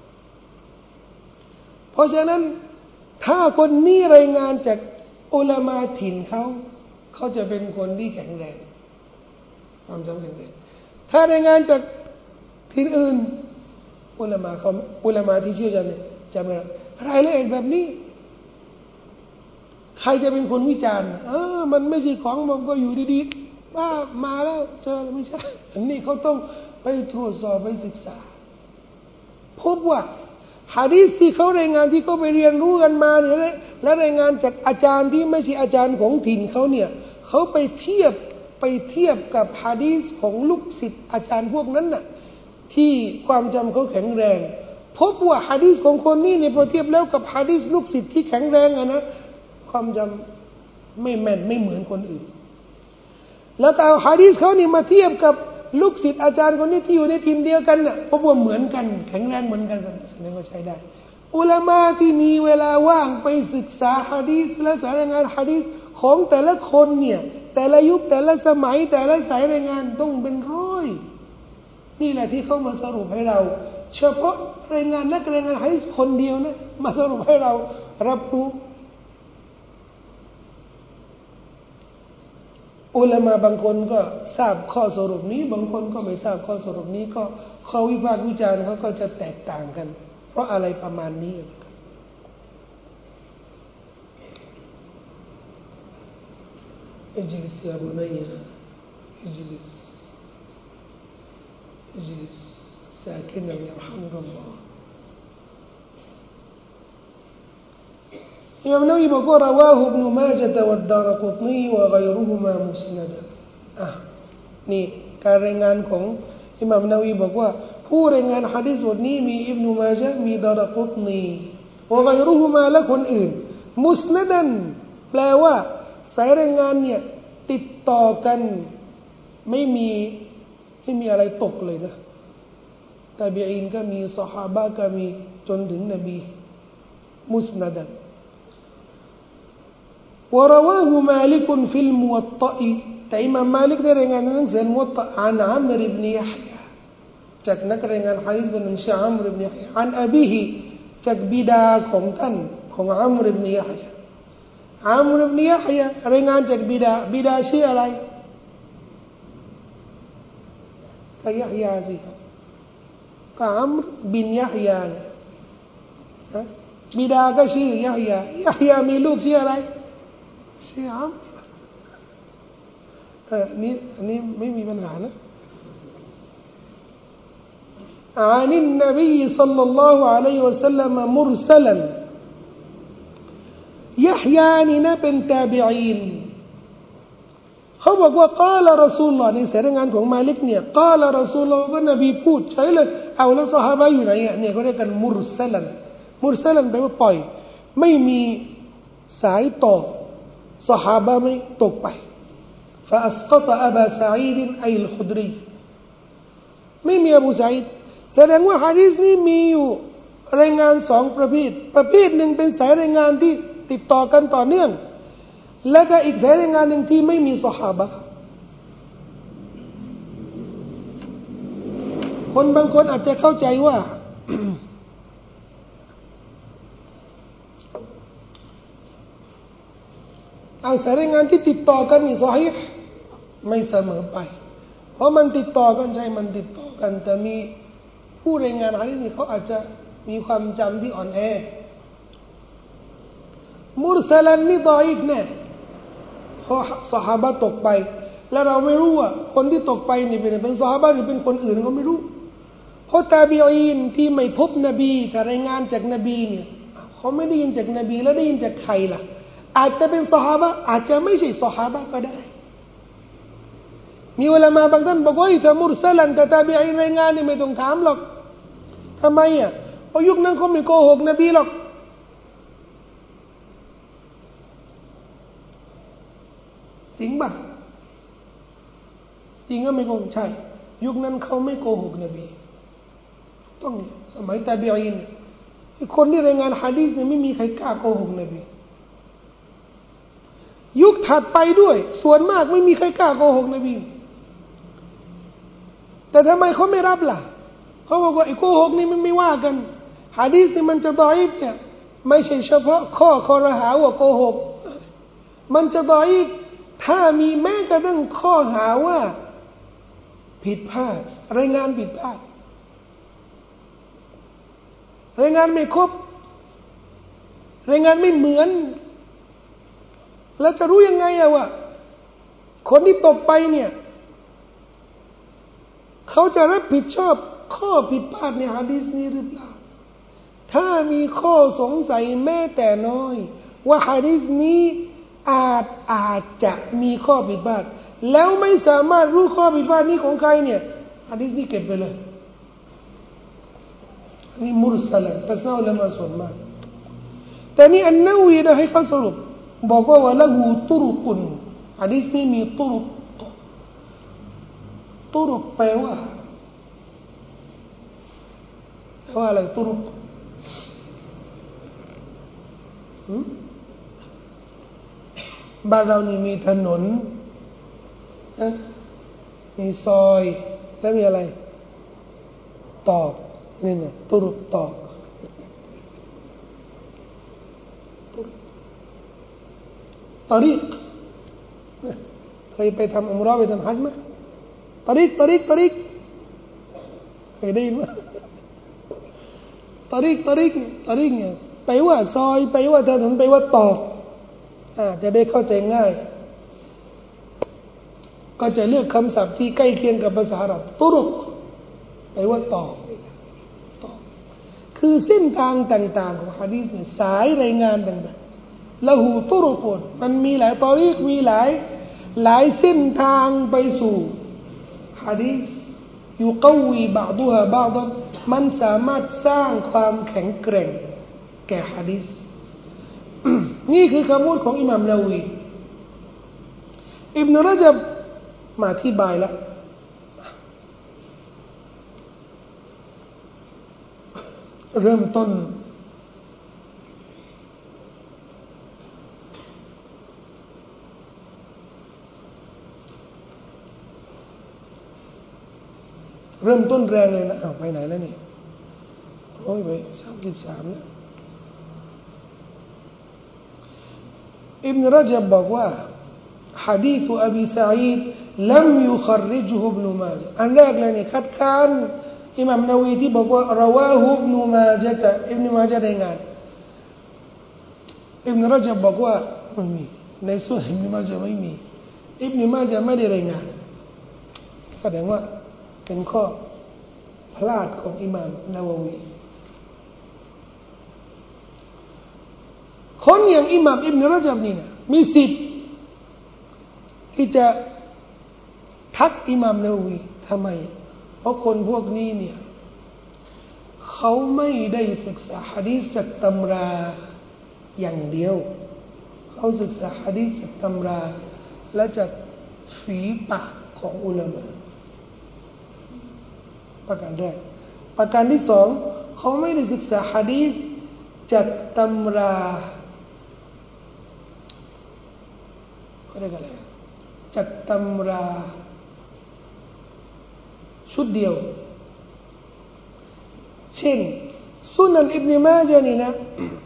เพราะฉะนั้นถ้าคนนี้รายงานจากอุลามะถิ่นเขาเขาจะเป็นคนที่แข็งแรงความจำแข็งแรงถ้ารายงานจากที่อื่นอุลามะเขาอุลามะที่เชี่ยวชาญเนี่ยจะไม่รายละเอียดแบบนี้ใครจะเป็นคนวิจารณ์เออมันไม่ใช่ของมันก็อยู่ดีๆว่ามาแล้วเจอไม่ใช่อันนี้เขาต้องไปตรวจสอบไปศึกษาพบว่าหะดีษที่เขารายงานที่เขาไปเรียนรู้กันมาเนี่ยและรายงานจากอาจารย์ที่ไม่ใช่อาจารย์ของถิ่นเขาเนี่ยเขาไปเทียบไปเทียบกับหะดีษของลูกศิษย์อาจารย์พวกนั้นน่ะที่ความจำเขาแข็งแรงพบว่าหะดีษของคนนี้เนี่ยพอเทียบแล้วกับหะดีษลูกศิษย์ที่แข็งแรงอะนะความจำไม่แม่นไม่เหมือนคนอื่นแล้วก็เอาหะดีษเขานี่มาเทียบกับลูกศิษย์อาจารย์คนนี้ที่อยู่ในทีมเดียวกันน่ะพบว่าเหมือนกันแข็งแรงเหมือนกันแสดงว่าใช้ได้อุลามะที่มีเวลาว่างไปศึกษาหะดีษและสายรายงานหะดีษของแต่ละคนเนี่ยแต่ละยุคแต่ละสมัยแต่ละสายรายงานต้องเป็นร้อยนี่แหละที่เขามาสรุปให้เราเฉพาะรายงานนักรายงานหะดีษคนเดียวนะมาสรุปให้เรารับรู้อุลามะบางคนก็ทราบข้อสรุปนี้บางคนก็ไม่ทราบข้อสรุปนี้ก็ข้อวิพากษ์วิจารณ์เขาก็จะแตกต่างกันเพราะอะไรประมาณนี้اجلس يا بني اجلس اجلس ساكنا يرحمك الله إمام النووي يقول رواه ابن ماجة والدارقطني وغيرهما مسندا อ่ะนี่การรายงานของอิหม่ามนาวีบอกว่าผู้รายงานหะดีษบทนี้มีอิบนุมาญะห์มีดารกุตนีวะฆอยรุฮุมาและคนอื่นมุสนัดันแปลว่าสายรายงานเนี่ยติดต่อกันไม่มีไม่มีอะไรตกเลยนะตาบีอีนก็มีซอฮาบะห์ก็มีจนถึงนบีมุสนัดันวะรวาฮุมาลิกฟิลมุวัตตะแต่อิหม่ามมาลิกได้รายงานในหนังสือมุวัตตะอันอัมรอิบนุยะห์ยาจากนักรายงานหะดีษคนหนึ่งชื่ออัมรอิบนุยะห์ยาอันอบีฮิจากบิดาของท่านของอัมรอิบนุยะห์ยาอัมรอิบนุยะห์ยารายงานจากบิดาบิดาชื่ออะไรก็ยะห์ยาสิครับก็อัมรบินยะห์ยานะบิดาก็ชื่อยะห์ยายะห์ยามีลูกชื่ออะไรชื่ออัมรเออนี่อันนี้ไม่มีปัญหานะعن النبي صلى الله عليه وسلم مرسلاยะห์ยานี่นะเป็นตาบีอีนเขาบอกว่ากาลรอซูลุลลอฮ์ในสายรายงานของมาลิกเนี่ยกาลรอซูลุลลอฮ์ว่านบีพูดใช่เลยเอาแล้วซอฮาบะห์อยู่ไหนอ่ะเนี่ยเขาเรียกกันมุรสลันมุรสลันแปลว่าปล่อยไม่มีสายต่อซอฮาบะห์ไม่ตกไปفأسقط أبا سعيد أي الخدري ไม่มีอบูซะอีดแสดงว่าหะดีษนี้มีอยู่รายงานสองประเภทประเภทหนึ่งเป็นสายรายงานที่ติดต่อกันต่อเนื่องและก็อีกสายรายงานหนึ่งที่ไม่มีซอฮาบะห์คนบางคนอาจจะเข้าใจว่า เอาสายรายงานที่ติดต่อกันนี่ซอฮีห์ไม่เสมอไปเพราะมันติดต่อกันใช่มันติดต่อกันแต่มีผู้รายงานหะดีษนี่เขาอาจจะมีความจำที่อ่อนแอมุรสลันนี่ฎออีฟแน่เพราะซอฮาบะห์ตกไปแล้วเราไม่รู้ว่าคนที่ตกไปนี่เป็นเป็นซอฮาบะห์หรือเป็นคนอื่นก็ไม่รู้เพราะตาบีอีนที่ไม่พบนบีแต่รายงานจากนบีเนี่ยเขาไม่ได้ยินจากนบีแล้วได้ยินจากใครล่ะอาจจะเป็นซอฮาบะห์อาจจะไม่ใช่ซอฮาบะห์ก็ได้มีอุลามะบางท่านบอกว่าถ้ามุรสลันแต่ตาบีอีนรายงานนี่ไม่ต้องถามหรอกทำไมอ่ะเพราะยุคนั้นเขาไม่โกหกนบีหรอกจริงป่ะจริงก็ไม่โกหกใช่ยุคนั้นเขาไม่โกหกนบีต้องสมัยตาบีอีนคนที่รายงานหะดีษเนี่ยไม่มีใครกล้าโกหกนบียุคถัดไปด้วยส่วนมากไม่มีใครกล้าโกหกนบีแต่ทำไมเขาไม่รับล่ะเขาบอกว่าไอ้โกหกนี่มันไม่ว่ากันหะดีษนี่มันจะฎออีฟเนี่ยไม่ใช่เฉพาะข้อคอรหาว่าโกหกมันจะฎออีฟถ้ามีแม้กระทั่งข้อหาว่าผิดพลาดรายงานผิดพลาดรายงานไม่ครบรายงานไม่เหมือนแล้วจะรู้ยังไงอะว่าคนที่ตกไปเนี่ยเขาจะรับผิดชอบข้อผิดพลาดในหะดีษนี้หรือเปล่าถ้ามีข้อสงสัยแม้แต่น้อยว่าหะดีษนี้อาจอาจจะมีข้อผิดพลาดแล้วไม่สามารถรู้ข้อผิดพลาดนี้ของใครเนี่ยหะดีษนี้เก็บไปเลยนี่มุรสลันทัศนะอุลามะส่วนมากแต่นี่อันนาวีได้ให้เขาสรุปบอกว่าละหูตุรุกุนหะดีษนี้มีตุรุกตุรุกแปลว่าแปลว่าอะไรตุรุกบ้านเรานี่มีถนนมีซอยแล้วมีอะไรตอกนี่นะตุรุกตอกตอริกเคยไปทำอุมเราะห์ไปทำฮัจญ์ไหมตอริกตอริกตอริกเคยได้ยินไหมตอริกตอริกตอริกเนี่ยไปว่าซอยไปว่าถนนไปว่าตอกอ่าจะได้เข้าใจง่ายก็จะเลือกคำศัพท์ที่ใกล้เคียงกับภาษาอาหรับตุรุกไปว่าตอกตอกคือเส้นทางต่างๆของหะดีษเนี่ยสายรายงานต่างๆละหูตุรุกุนมันมีหลายตอรีกมีหลายหลายเส้นทางไปสู่หะดีษยุกวีบางดุฮะบางดมันสามารถสร้างความแข็งแกร่งแก่หะดีษ นี่คือคำพูดของอิหม่ามนาวีอิบนุรญับมาอธิบายแล้วเริ่มต้นเริ่มต้นแรงเลยนะอ้าวไปไหนแล้วนี่โอ้ยไปสามสิบสามแล้วอิบนุรญับบอกว่าหะดีษอบีซะอีดลัมยุคริจฮุอิบนุมาญะห์อันแรกเลยนี่คัดค้านอิหม่ามนาวีที่บอกว่ารอวาฮุอิบนุมาญะห์อิบนุมาญะห์รายงานอิบนุรญับบอกว่าไม่มีในซุนอิบนุมาญะห์ไม่มีอิบนุมาญะห์ไม่ได้รายงานแสดงว่าเป็นข้อพลาดของอิหม่ามนาวีคนอย่างอิหม่ามอิบนุรญับนี่นะมีสิทธิ์ที่จะทักอิหม่ามนาวีทำไมเพราะคนพวกนี้เนี่ยเขาไม่ได้ศึกษาหะดีษจากตำราอย่างเดียวเขาศึกษาหะดีษจากตำราและจากฝีปากของอุลามะประการแรกประการที่สองเขาไม่ได้ศึกษาหะดีษจากตำราเขาเรียกอะไรจากตำราชุดเดียวเช่นซุนันอิบนุมาญะห์นี่นะ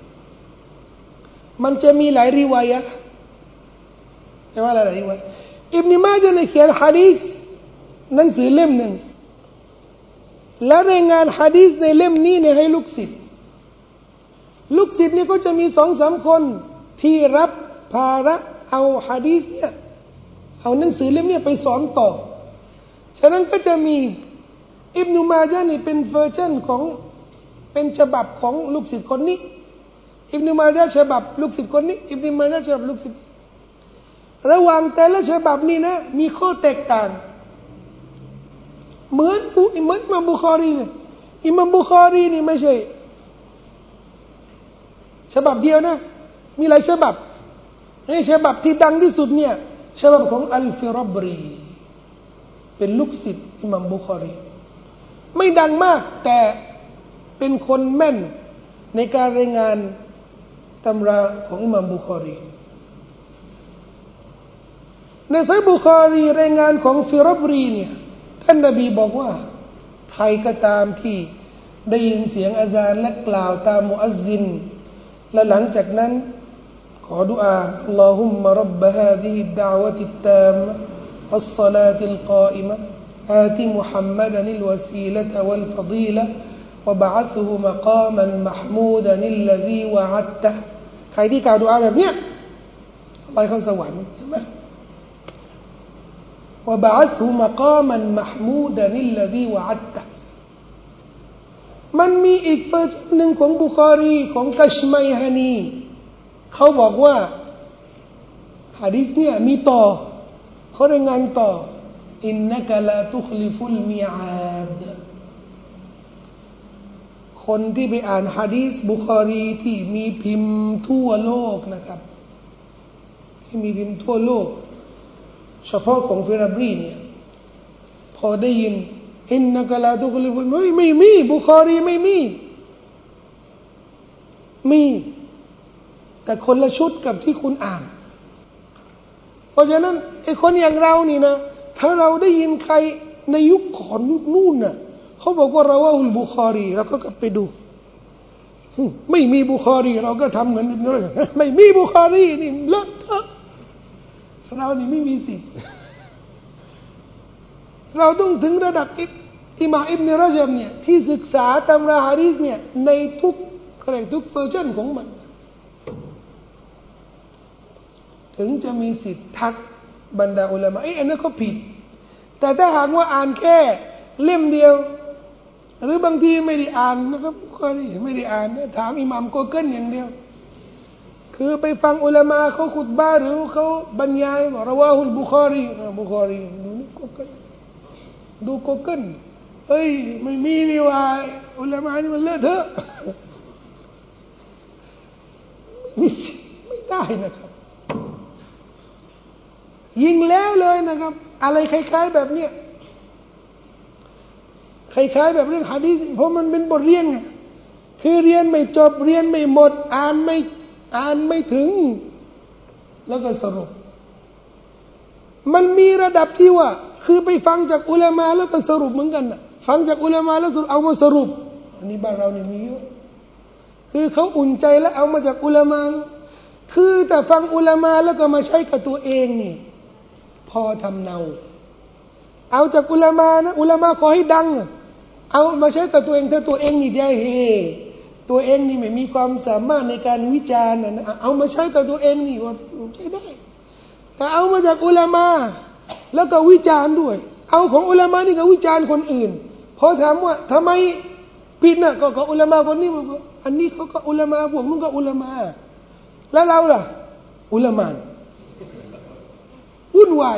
มันจะมีหลายริวายะห์ใช่ไหมหลายริวายะห์อิบนุมาญะห์เนี่ยเขียนหะดีษหนังสือเล่มหนึ่งและรายงานหะดีษในเล่มนี้เนี่ยให้ลูกศิษย์ลูกศิษย์เนี่ยก็จะมีสองสามคนที่รับภาระเอาหะดีษเนี่ยเอาหนังสือเล่มนี้ไปสอนต่อฉะนั้นก็จะมีอิบนุมาญะห์นี่เป็นเวอร์ชันของเป็นฉบับของลูกศิษย์คนนี้อิบนุมาญะห์ฉบับลูกศิษย์คนนี้อิบนุมาญะห์ฉบับลูกศิษย์ระหว่างแต่ละฉบับนี้นะมีข้อแตกต่างเหมือนผู้เหมือนอิหม่ามบุคอรีเนี่ยอิหม่ามบุคอรีนี่ไม่ใช่ฉบับเดียวนะมีหลายฉบับไอ้ฉบับที่ดังที่สุดเนี่ยฉบับของอัลฟิรบรีเป็นลูกศิษย์อิหม่ามบุคอรีไม่ดังมากแต่เป็นคนแม่นในการรายงานตำราของอิหม่ามบุคอรีในซอฮีฮ์บุคอรีรายงานของฟิรบรีเนี่ยท่านนบีบอกว่าใครก็ตามที่ได้ยินเสียงอาซานและกล่าวตามมุอัซซินและหลังจากนั้นขอดุอาอัลลอฮุมมะร็อบฮาซิฮิดดะอวะติตตามะวัสศอลาติลกออิมะอาติมุฮัมมัดนิลวะซีละตะวัลฟะฎีละวะบะอัษฮุมะกามันมะห์มูดันิลลซีวะอัตตะใครที่กล่าวดุอาแบบเนี้ยไปเข้าสวรรค์ใช่มั้ยوبعثه مقاما محمودا الذي وعدته มันมีอีกเวอร์ชันหนึ่งของบุคอรีของกัชมัยฮานีเขาบอกว่าหะดีษเนี่ยมีต่อเขารายงานต่ออินนะกะลาตุคลิฟุลมิอาดคนที่ไปอ่านหะดีษบุคอรีที่มีพิมพ์ทั่วโลกนะครับที่มีพิมพ์ทั่วโลกเฉพาะของฟิรบรีเนี่ยพอได้ยินอินนักลาตุกลิฟุลไม่ไม่มีบุคอรีไม่มีมีแต่คนละชุดกับที่คุณอ่านเพราะฉะนั้นไอ้คนอย่างเรานี่นะถ้าเราได้ยินใครในยุคก่อนยุคนู่นน่ะเขาบอกว่าเราว่าอุลบุคอรีเราก็กลับไปดูไม่มีบุคอรีเราก็ทำเหมือนนี้ไม่มีบุคอรีนี่เลอะเทอะเรานี่ไม่มีสิทธิ์เราต้องถึงระดับอิหม่ามอิบนุรจบเนี่ยที่ศึกษาตำราหะดีษเนี่ยในทุกเรื่องทุกเวอร์ชันของมันถึงจะมีสิทธิ์ทักบรรดาอุลามะไอ้อันนั้นก็ผิดแต่ถ้าหากว่าอ่านแค่เล่มเดียวหรือบางทีไม่ได้อ่านนะครับก็ไม่ได้อ่านนะถามอิหม่ามโกเกิลอย่างเดียวคือไปฟังอุลามะเขาขุตบะห์หรือเขาบรรยายว่าเราว่าฮุลบุคอรีบุคอรีดูโกเกิลดูโกเกิลเฮ้ยไม่มีนี่ว่าอุลามะนี่มันเลอะเทอะไม่ไม่ได้นะครับยิงแล้วเลยนะครับอะไรคล้ายๆแบบเนี้ยคล้ายๆแบบเรื่องหะดีษเพราะมันเป็นบทเรียนไงคือเรียนไม่จบเรียนไม่หมดอ่านไม่อ่านไม่ถึงแล้วก็สรุปมันมีระดับที่ว่าคือไปฟังจากอุลามะแล้วก็สรุปเหมือนกันนะฟังจากอุลามะแล้วเอามาสรุปอันนี้บ้านเรานี่มีเยอะคือเขาอุ่นใจแล้วเอามาจากอุลามะคือแต่ฟังอุลามะแล้วก็มาใช้กับตัวเองนี่พอทำเนาเอาจากอุลามะนะอุลามะขอให้ดังเอามาใช้กับตัวเองถ้าตัวเองนี่ใจเฮตัวเองนี่ไม่มีความสามารถในการวิจารณ์นะเอามาใช้กับตัวเองนี่ว่าใช้ได้แต่เอามาจากอุลามะแล้วก็วิจารณ์ด้วยเอาของอุลามะนี่ก็วิจารณ์คนอื่นพอถามว่าทำไมผิดน่ะก็ก็อุลามะคนนี้บอกว่าอันนี้เขาก็อุลามะพวกนู้นก็อุลามะแล้วเราล่ะอุลามะวุ่นวาย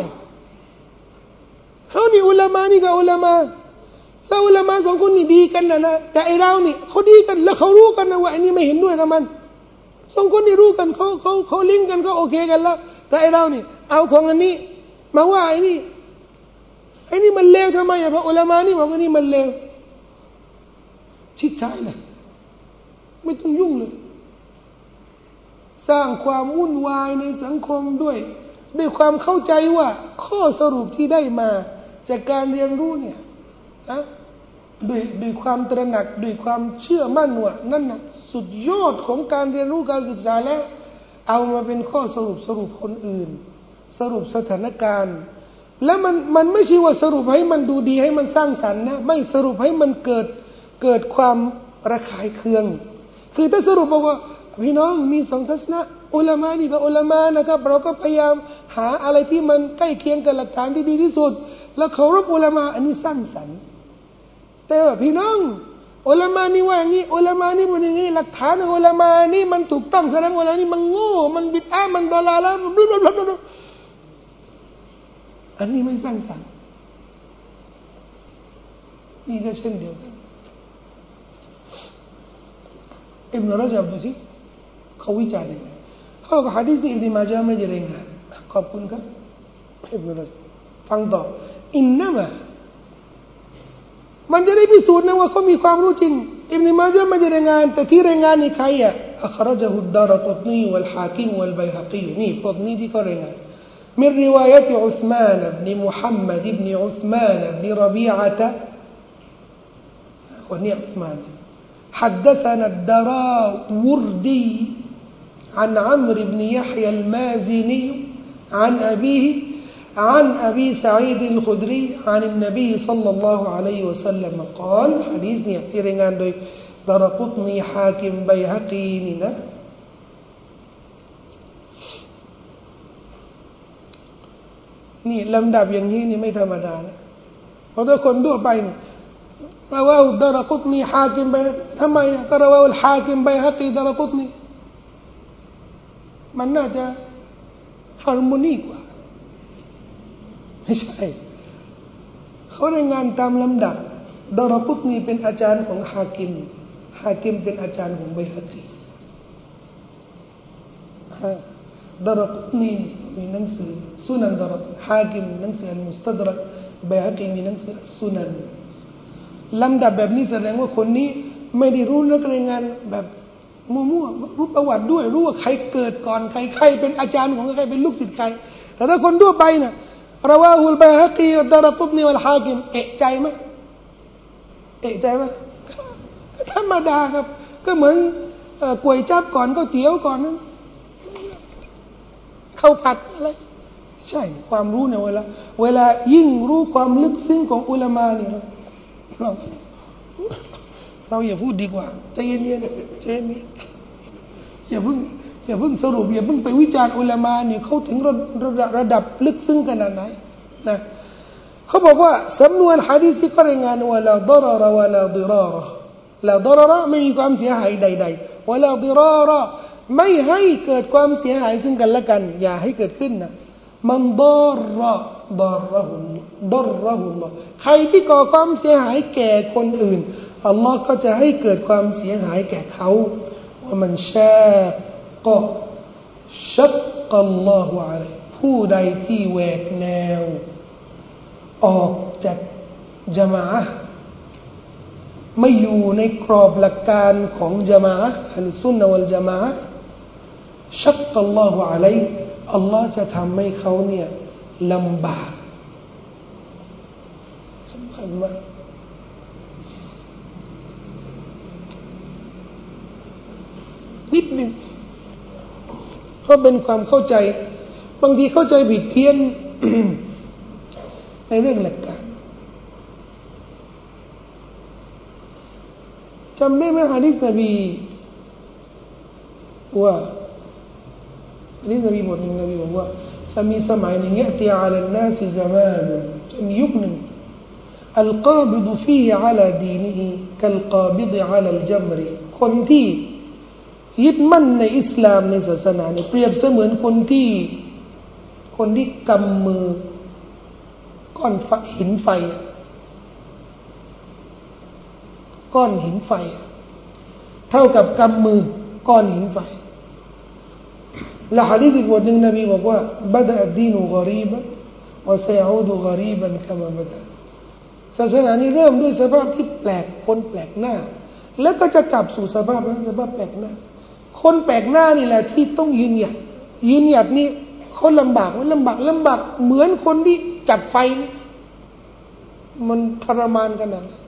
เขานี่อุลามะนี่ก็อุลามะแล้วอุลามะสองคนนี่ดีกันนะนะแต่ไอเรานี่เขาดีกันแล้วเขารู้กันนะว่าอันนี้ไม่เห็นด้วยกับมันสองคนนี่รู้กันเขาเขาเขาลิงก์กันเขาโอเคกันแล้วแต่ไอเรานี่เอาของอันนี้มาว่าไอ้นี่ไอ้นี่มันเลวทำไมอ่ะเพราะอุลามะนี่บอกว่านี่มันเลวชิดซ้ายเลยไม่ต้องยุ่งเลยสร้างความวุ่นวายในสังคมด้วยด้วยความเข้าใจว่าข้อสรุปที่ได้มาจากการเรียนรู้เนี่ยนะด้วยด้วยความตระหนักด้วยความเชื่อมั่นว่านั่นน่ะสุดยอดของการเรียนรู้การศึกษาแล้วเอามาเป็นข้อสรุปสรุปคนอื่นสรุปสถานการณ์แล้วมันมันไม่ใช่ว่าสรุปให้มันดูดีให้มันสร้างสรรค์นะไม่สรุปให้มันเกิดเกิดความระคายเคืองคือถ้าสรุปบอกว่าพี่น้องมีสองทัศนะอุลามะนี่ก็อุลามะนะครับเราก็พยายามหาอะไรที่มันใกล้เคียงกับหลักฐานที่ดีที่สุดแล้วเคารพอุลามะอันนี้สร้างสรรค์แต่ว่าพี่น้องอุลามะนี่ว่าอย่างนี้อุลามะนี่มันอย่างนี้หลักฐานของอุลามะนี่มันถูกต้องแสดงว่าอุลามะนี่มันโง่มันบิดอะห์มันดอลาละอันนี้ไม่สร้างสรรค์นี่ก็เช่นเดียวกันอิบนุรจบดูสิเขาวิจารณ์ยังไงเขาบอกหะดีษนี้อิบนุมาญะห์ไม่ได้รายงานขอบคุณครับอิบนุรจบฟังต่ออินนะมะมันจะได้พิสูจน์นะว่าเขามีความรู้จริงอิบนุมาญะห์ไม่ได้รายงานแต่ที่รายงานนี่ใครอ่ะอัครจฮุดดารกุตนีวัลฮาคิมวัลบัยฮะกีนี่พวกนี้ที่เขารายงานمن رواية عثمان بن محمد بن عثمان بن ربيعة وني عثمان حدثنا الدراوردي عن عمرو بن يحيى المازني عن أبيه عن أبي سعيد الخدري عن النبي صلى الله عليه وسلم قال حديث نيأتي رنان دوي درقطني حاكم بيهقي نناนี่ลำดับอย่างนี้นี่ไม่ธรรมดานะเพราะถ้าคนทั่วไปเนี่ยเราว่าดารกุตนีฮาคิมไปทำไมก็เราว่าฮาคิมไปฮักกีดารกุตนีมันน่าจะฮาร์โมนีกว่าไม่ใช่เขารายงานตามลำดับดารกุตนีเป็นอาจารย์ของฮาคิมฮาคิมเป็นอาจารย์ของไบฮักกีดารกุตนีมีหนังสือสุนันดารฮาคิมหนังสืออัลมุสตัดรักบะฮะกีมีหนังสือสุนันลำดับแบบนี้แสดงว่าคนนี้ไม่ได้รู้นักเรียนงานแบบมั่วๆรู้ประวัติด้วยรู้ว่าใครเกิดก่อนใครใครเป็นอาจารย์ของใครเป็นลูกศิษย์ใครแต่ถ้าคนทั่วไปน่ะเราว่าอุลบะฮะกีอัดดารกุตนีวัลฮากิมเอะใจมั้ยเอะใจมั้ยก็ธรรมดาครับก็เหมือนก๋วยจั๊บก่อนก๋วยเตี๋ยวก่อนนั้นข้าวผัดอะไรใช่ความรู้เนี่ยเวลาเวลายิ่งรู้ความลึกซึ้งของอุลามะเนี่ยเราเราอย่าพูดดีกว่าใจเย็นๆใจเย็นๆอย่าเพิ่งอย่าเพิ่งสรุปอย่าเพิ่งไปวิจารณ์อุลามะเนี่ยเขาถึงระดับระดับลึกซึ้งขนาดไหนนะเขาบอกว่าสำนวนหะดีษที่รายงานว่าลาดรรวะลาดิราระลาดรระไม่มีความเสียหายใดๆวะลาดิราระไม่ให้เกิดความเสียหายซึ่งกันและกันอย่าให้เกิดขึ้นนะมันดรระดรระหุลดรระหุลใครที่ก่อความเสียหายแก่คนอื่นอัลลอฮ์ก็จะให้เกิดความเสียหายแก่เขาว่ามันชาก็ชักกัลลอฮุอะลัยผู้ใดที่แหวกแนวออกจากญะมาอะห์ไม่อยู่ในกรอบหลักการของญะมาอะห์อัลซุนนะวัลญะมาอะห์ชักกัลลอฮุอะลัยอัลลอฮ์จะทำให้เขาเนี่ยลำบากสำคัญมากนิดหนึ่งเพราะเป็นความเข้าใจบางทีเข้าใจผิดเพี้ยน ในเรื่องหลักการจำได้ไหมหะดีษนบีว่าหะดีษนบีบทหนึ่งนบีบอกว่าจะมีสมัยหนึ่งยะติอาลันนาสซะมานจะมียุคหนึ่งอัลกาบิดฟีฮิอะลาดีนิฮิกัลกาบิดอะลาลจัมริคนที่ยึดมั่นในอิสลามในศาสนาเนี่ยเปรียบเสมือนคนที่คนที่กำมือก้อนหินไฟก้อนหินไฟเท่ากับกำมือก้อนหินไฟและหะดีษอีกบทหนึ่งนบีบอกว่าบะดะอัดดีนุฆอรีบันวะซะยะอูดุฆอรีบันกะมาบะดะศาสนานี้เริ่มด้วยสภาพที่แปลกคนแปลกหน้าแล้วก็จะกลับสู่สภาพนั้นสภาพแปลกหน้าคนแปลกหน้านี่แหละที่ต้องยืนหยัดยืนหยัดนี่เขาลำบากมันลำบากลำบากเหมือนคนที่จับไฟนี่มันทรมานขนาดนั้น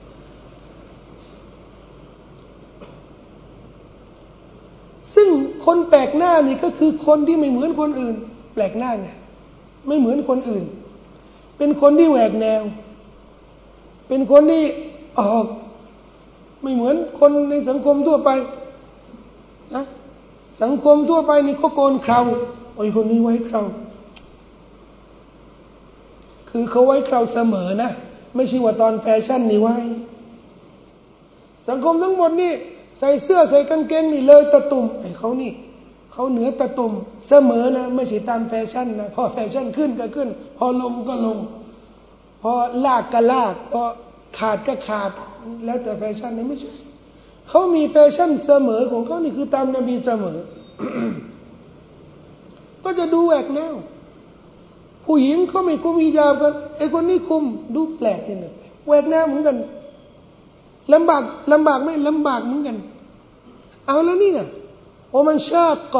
ซึ่งคนแปลกหน้านี่ก็คือคนที่ไม่เหมือนคนอื่นแปลกหน้าไงไม่เหมือนคนอื่นเป็นคนที่แหวกแนวเป็นคนที่ออกไม่เหมือนคนในสังคมทั่วไปนะสังคมทั่วไปนี่เขาโกนเคราโอ้ยคนนี้ไว้เคราคือเขาไว้เคราเสมอนะไม่ใช่ว่าตอนแฟชั่นนี่ไว้สังคมทั้งหมดนี่ใส่เสื้อใส่กางเกงนี่เลยตะตุ่มไอ้เขานี่เขาเหนือตะตุ่มเสมอนะไม่ใช่ตามแฟชั่นนะพอแฟชั่นขึ้นก็ขึ้นพอลงก็ลงพอลากก็ลากพอขาดก็ขาดแล้วแต่แฟชั่นนี่ไม่ใช่เขามีแฟชั่นเสมอของเขานี่คือตามนบีเสมอ ก็จะดูแหวกแนวผู้หญิงเขาไม่คุมฮิญาบกันไอ้คนนี้คุมดูแปลกนิดหนึ่งแหวกแนวเหมือนกันลำบากลำบากไม่ลำบากเหมือนกันเอาแล้วนี่นะว่ามันชาบกะ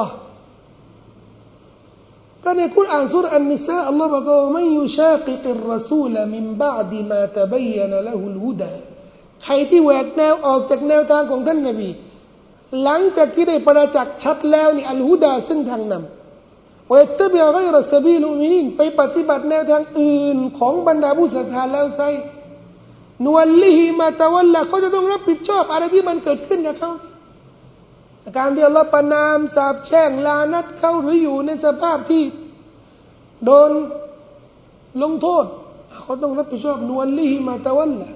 ก็ในคุรอานซูเราะห์อันนิสาอัลลอฮฺบอกว่าไม่ยุชากิกิรรอซูลมินบะอ์ดิมาตะบัยนะละฮุลฮุดาใครที่แหวกแนวออกจากแนวทางของท่านนบีหลังจากที่ได้ประจักษ์ชัดแล้วนี่อัลฮุดาซึ่งทางนำว่าตะบิอะฆอยรัสซะบีลุมินีนไปปฏิบัติแนวทางอื่นของบรรดาผู้ศรัทธาแล้วไซนวลลิฮิมาตะวัลละเขาจะต้องรับผิดชอบอะไรที่มันเกิดขึ้นกับเขาการที่อัลลอฮฺประนามสาปแช่งลานัดเขาหรืออยู่ในสภาพที่โดนลงโทษเขาต้องรับผิดชอบนวลลิฮิมาตะวัลละ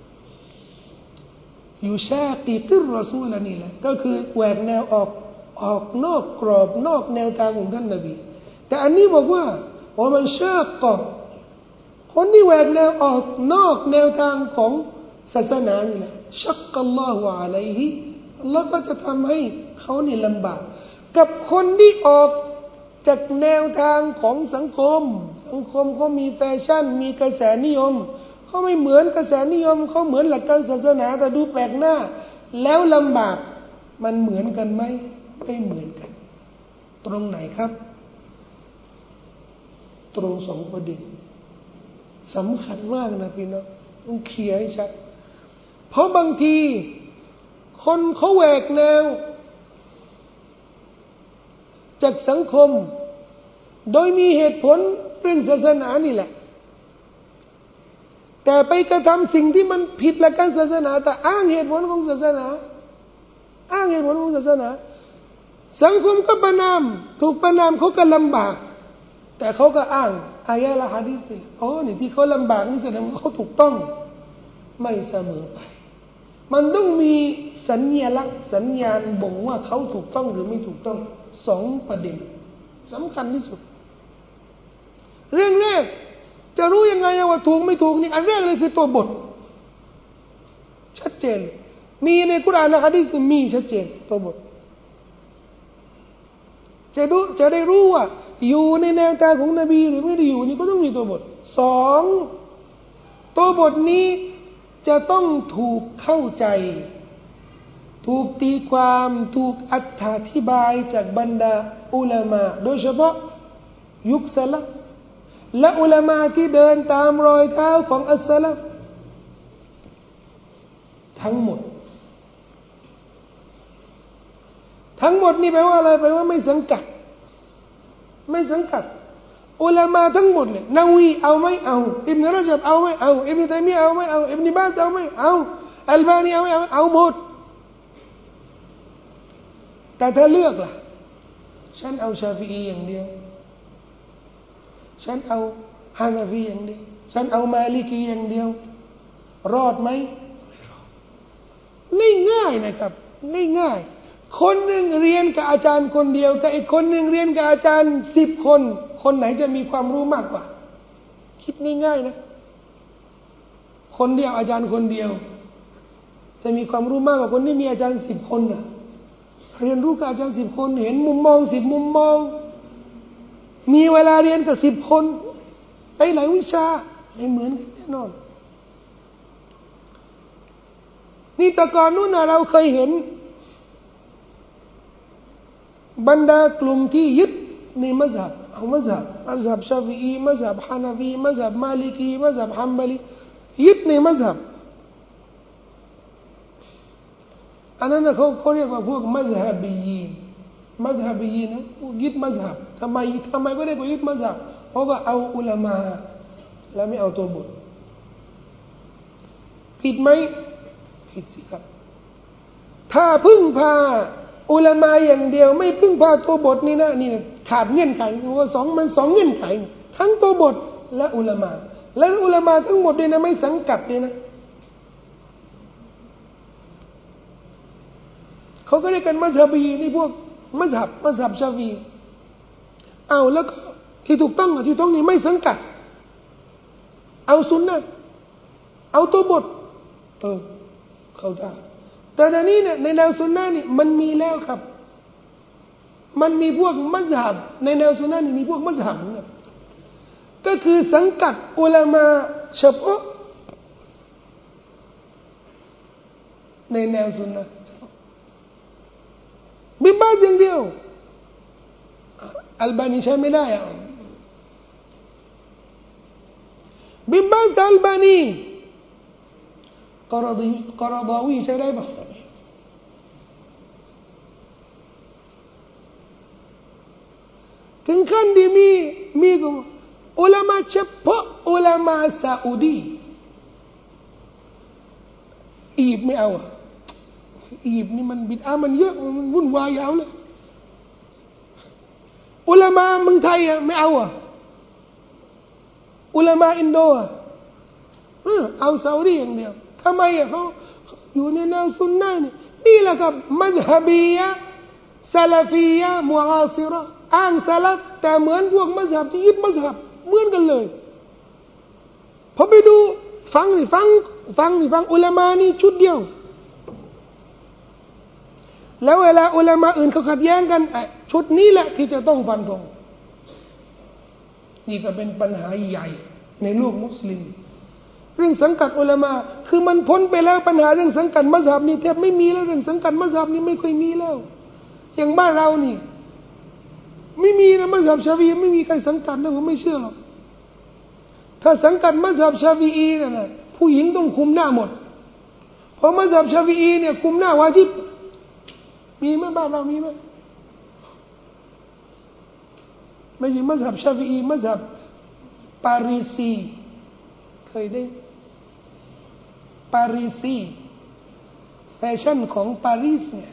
ยูชากิกิรรอซูลนี่แหละก็คือแหวกแนวออกออกนอกกรอบนอกแนวทางของท่านนบีแต่อันนี้บอกว่าว่ามันชากกอบคนที่แหวกแนวออกนอกแนวทางของศาสนานี่แหละชักกัลลอฮุอะลัยฮิอัลลอฮ์ก็จะทำให้เขานี่ลำบากกับคนที่ออกจากแนวทางของสังคมสังคมเขามีแฟชั่นมีกระแสนิยมเขาไม่เหมือนกระแสนิยมเขาเหมือนหลักการศาสนาแต่ดูแปลกหน้าแล้วลำบากมันเหมือนกันไหมไม่เหมือนกันตรงไหนครับตรงสองประเด็นสำคัญมากนะพี่น้องต้องเคลียร์ให้ชัดเพราะบางทีคนเขาแหวกแนวจากสังคมโดยมีเหตุผลเรื่องศาสนานี่แหละแต่ไปกระทำสิ่งที่มันผิดหลักการศาสนาแต่อ้างเหตุผลของศาสนาอ้างเหตุผลของศาสนาสังคมก็ประนามถูกประนามเขาก็ลำบากแต่เขาก็อ้างอายะละหะดีษนี่อ๋อนี่ที่เขาลำบากนี่แสดงว่าเขาถูกต้องไม่เสมอไปมันต้องมีสัญลักษณ์สัญญาณบ่งว่าเขาถูกต้องหรือไม่ถูกต้องสองประเด็นสำคัญที่สุดเรื่องแรกจะรู้ยังไงว่าถูกไม่ถูกนี่อันแรกเลยคือตัวบทชัดเจนมีในกุรอานและหะดีษมีชัดเจนตัวบทจะดูจะได้รู้ว่าอยู่ในแนวทางของนบีหรือไม่ได้อยู่นี่ก็ต้องมีตัวบทสองตัวบทนี้จะต้องถูกเข้าใจถูกตีความถูกอธิบายจากบรรดาอุลามะโดยเฉพาะยุคสลัฟและอุลามะที่เดินตามรอยเท้าของอัสสลัฟทั้งหมดทั้งหมดนี่แปลว่าอะไรแปลว่าไม่สังกัดไม่สังกัดอุลามะทั้งหมดเนี่ยนาวีเอาไม่เอาอิบนุรจบเอาไม่เอาอิบนุตัยมียะห์เอาไม่เอาอิบนุบาซเอาไม่เอาอัลบานีเอาไม่เอาเอาหมดแต่ถ้าเลือกล่ะฉันเอาชาฟิอีอย่างเดียวฉันเอาฮานาฟีอย่างเดียวฉันเอามาลิกีอย่างเดียวรอดไหมไม่รอดง่ายๆนะครับง่ายๆคนหนึ่งเรียนกับอาจารย์คนเดียวกับอีกคนหนึ่งเรียนกับอาจารย์สิบคนคนไหนจะมีความรู้มากกว่าคิดง่ายๆนะคนเดียวอาจารย์คนเดียวจะมีความรู้มากกว่าคนที่มีอาจารย์สิบคนนะเรียนรู้กับอาจารย์สิบคนเห็นมุมมองสิบมุมมองมีเวลาเรียนกับสิบคนไปหลายวิชาไม่เหมือนกันแน่นอนนี่แต่ก่อนนู้นนะเราเคยเห็นบรรดากลุ่มที่ยึดในมัซฮับเอามัซฮับมัซฮับชาฟิอีมัซฮับฮานาฟีมัซฮับมาลิกีมัซฮับฮัมบาลียึดในมัซฮับอันนั้นนะเขาเขาเรียกว่าพวกมัซฮับียีนมัซฮับียีนนะยึดมัซฮับทำไมทำไมก็เรียกว่ายึดมัซฮับเพราะว่าเอาอุลามะแล้วไม่เอาตัวบทผิดไหมผิดสิครับถ้าพึ่งพาอุลามะอย่างเดียวไม่พึ่งพาตัวบทนี่นะนี่ขาดเงื่อนไขว่าสองมันสองเงื่อนไขทั้งตัวบทและอุลามะและอุลามะทั้งหมดเนี่ยนะไม่สังกัดเนี่ยนะเขาก็เรียกกันมัซฮับีนี่พวกมัซฮับมัซฮับชาฟีเอาแล้วก็ที่ถูกต้องอ่ะที่ต้องนี่ไม่สังกัดเอาซุนนะห์เอาตัวบทเออเข้าใจแต่ในนี้เนี่ยในแนวซุนนะห์นี่มันมีแล้วครับมันมีพวกมัซฮับในแนวซุนนะห์นี่มีพวกมัซฮับเนี่ยก็คือสังกัดอุลามะเฉพาะในแนวซุนนะห์บิบาซอย่างเดียวอัลบานีใช้ไม่ได้อ่ะบิบาซอัลบานีกอรดีกอรดาวีใช้ได้ปะถึงขั้นที่มีมีกอุลามะเฉพาะอุลามะซาอุดีอียิปต์ไม่เอาอียิปต์นี่มันบิดอามันเยอะมันวุ่นวายยาวเลยอุลามะเมืองไทยอ่ะไม่เอาอ่ะอุลามะอินโดอ่ะเอาซาอุดีอย่างเดียวทำไมอ่ะเขาอยู่ในแนวซุนนะห์นี่นี่แหละครับมัซฮับียะซะลาฟียะมุอาซิเราะห์อ้างซะลัฟแต่เหมือนพวกมัซฮับที่ยึดมัซฮับเหมือนกันเลยพอไปดูฟังนี่ฟังฟังนี่ฟังอุลามะนี่ชุดเดียวแล้วเวลาอุลามะอื่นเขาขัดแย้งกันชุดนี้แหละที่จะต้องฟันธงนี่ก็เป็นปัญหาใหญ่ในโลกมุสลิมเรื่องสังกัดอุลามะคือมันพ้นไปแล้วปัญหาเรื่องสังกัดมัซฮับนี่แทบไม่มีแล้วเรื่องสังกัดมัซฮับนี่ไม่ค่อยมีแล้วอย่างบ้านเรานี่ไม่มีนะมัซฮับชาฟีไม่มีใครสังกัดนะผมไม่เชื่อหรอกถ้าสังกัดมัซฮับชาฟีอีนั่นนะผู้หญิงต้องคุมหน้าหมดเพราะมัซฮับชาฟีอีเนี่ยคุมหน้าวาญิบมีไหมบ้านเรามีไหมไม่ใช่มัซฮับชาฟีอีมัซฮับปารีซีเคยได้ปารีซีแฟชั่นของปารีสเนี่ย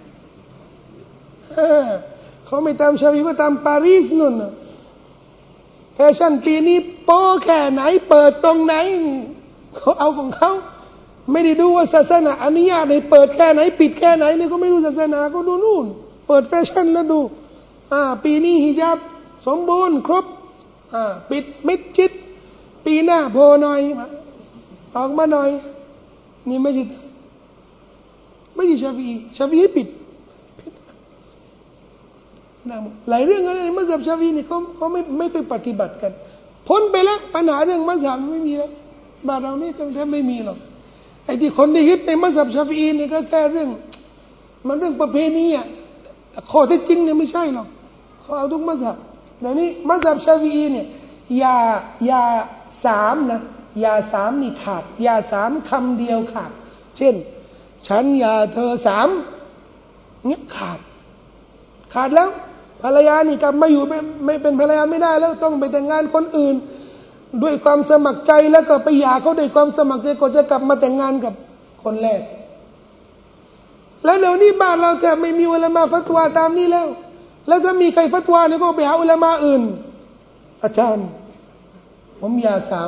เขาไม่ตามชาวีก็ตามปารีสนู่นแฟชั่นปีนี้โป๊แค่ไหนเปิดตรงไหนเขาเอาของเขาไม่ได้ดูว่าศาสนาอนุญาตให้เปิดแค่ไหนปิดแค่ไหนนี่ก็ไม่รู้ศาสนาก็ดูนู่นเปิดแฟชั่นแล้วดูอ่าปีนี้ฮิญาบสมบูรณ์ครบอ่าปิดมิดชิดปีหน้าโผล่หน่อยออกมาหน่อยนี่ไม่ใช่ไม่ใช่ชาฟีชาฟีปิดนะหลายเรื่องอะไรมัซฮับชาฟีนี่เขาเขาไม่ไม่ไปปฏิบัติกันพ้นไปแล้วปัญหาเรื่องมัซฮับไม่มีแล้วบ้านเราไม่แทบไม่มีหรอกไอ้ที่คนที่ยึดในมัซฮับชาฟีนี่ก็แค่เรื่องมันเรื่องประเพณีอ่ะข้อเท็จจริงเนี่ยไม่ใช่หรอกเขาเอาทุกมัซฮับเดี๋ยวนี้มัซฮับชาฟีเนี่ยอย่าอย่าสามนะยาสามนี่ขาดยาสามคำเดียวขาดเช่นฉันยาเธอสามเงี้ยขาดขาดแล้วภรรยานี่กลับมาอยู่ไม่ไม่เป็นภรรยาไม่ได้แล้วต้องไปแต่งงานคนอื่นด้วยความสมัครใจแล้วก็ไปหย่าเขาด้วยความสมัครใจก็จะกลับมาแต่งงานกับคนแรกแล้วเดี๋ยวนี้บ้านเราแทบไม่มีอุลามะฟัตวาตามนี้แล้วแล้วถ้ามีใครฟัตวาเนี่ยก็ไปหาอุลามะอื่นอาจารย์ผมยาสาม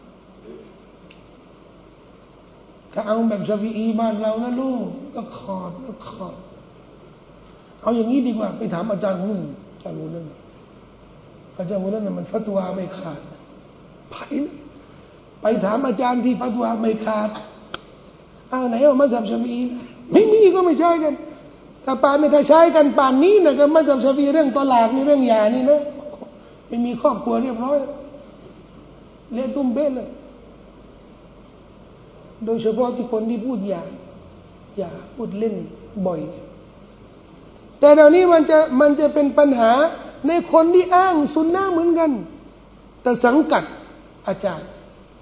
ถ้าเอาแบบชาฟีอีบ้านเรานะลูกก็ขอดก็ขอดเอาอย่างนี้ดีกว่าไปถามอาจารย์คนนั้นอาจารย์คนนั้นอาจารย์คนนั้นมันฟัตวาไม่ขาดไปไปถามอาจารย์ที่ฟัตวาไม่ขาดเอาไหนเอามัซฮับชาฟีอีไม่มีก็ไม่ใช่กันถ้าป่านไม่ถ้าใช้กันป่านนี้นะก็มัซฮับชาฟีอีเรื่องตอลากนี่เรื่องหย่านี่นะไม่มีครอบครัวเรียบร้อยเละตุ้มเบ้เลยโดยเฉพาะที่คนที่พูดอย่าอย่าพูดเล่นบ่อยแต่เดี๋ยวนี้มันจะมันจะเป็นปัญหาในคนที่อ้างสุนนะเหมือนกันแต่สังกัดอาจารย์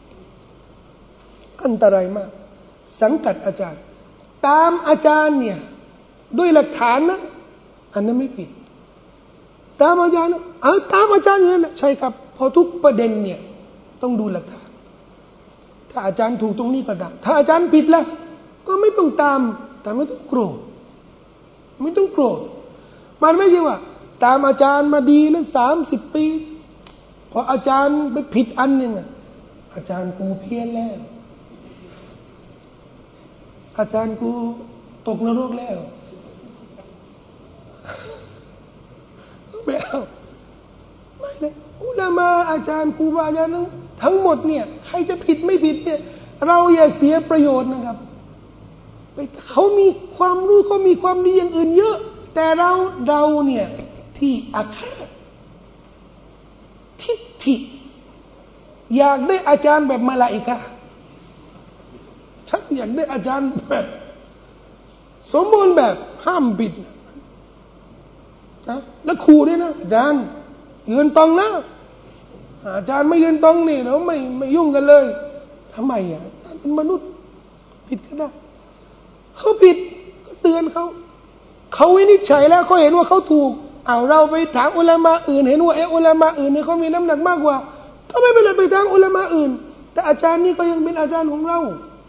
อันตรายมากสังกัดอาจารย์ตามอาจารย์เนี่ยด้วยหลักฐานนะอันนั้นไม่ผิดตามอาจารย์เอาตามอาจารย์อย่างนั้นใช่ครับพอทุกประเด็นเนี่ยต้องดูหลักฐานถ้าอาจารย์ถูกตรงนี้ก็ได้ถ้าอาจารย์ผิดแล้วก็ไม่ต้องตามแต่ไม่ต้องโกรธไม่ต้องโกรธมันไม่ใช่ว่าตามอาจารย์มาดีแล้วสามสิบปีพออาจารย์ไปผิดอันหนึ่งอาจารย์กูเพี้ยนแล้วอาจารย์กูตกนรกแล้วไม่เอาไม่นะอุลามะอาจารย์ครูบาอาจารย์ทั้งหมดเนี่ยใครจะผิดไม่ผิดเนี่ยเราอย่าเสียประโยชน์นะครับเขามีความรู้เขามีความดีอย่างอื่นเยอะแต่เราเราเนี่ยที่อาฆาตทิฏฐิอยากได้อาจารย์แบบมลาอิกะห์ฉันอยากได้อาจารย์แบบสมบูรณ์แบบห้ามบิดนะแล้วครูด้วยนะอาจารย์ยืนตรงนะอาจารย์ไม่ยืนตรงนี่เราไม่ไม่ยุ่งกันเลยทำไมอ่ะอาจารย์เป็นมนุษย์ผิดก็ได้เขาผิดก็เตือนเขาเขาวินิจฉัยแล้วเขาเห็นว่าเขาถูกเอาเราไปถามอุลามะอื่นเห็นว่าเอออุลามะอื่นเนี่ยเขามีน้ำหนักมากกว่าก็ไม่เป็นไรไปถามอุลามะอื่นแต่อาจารย์นี่ก็ยังเป็นอาจารย์ของเรา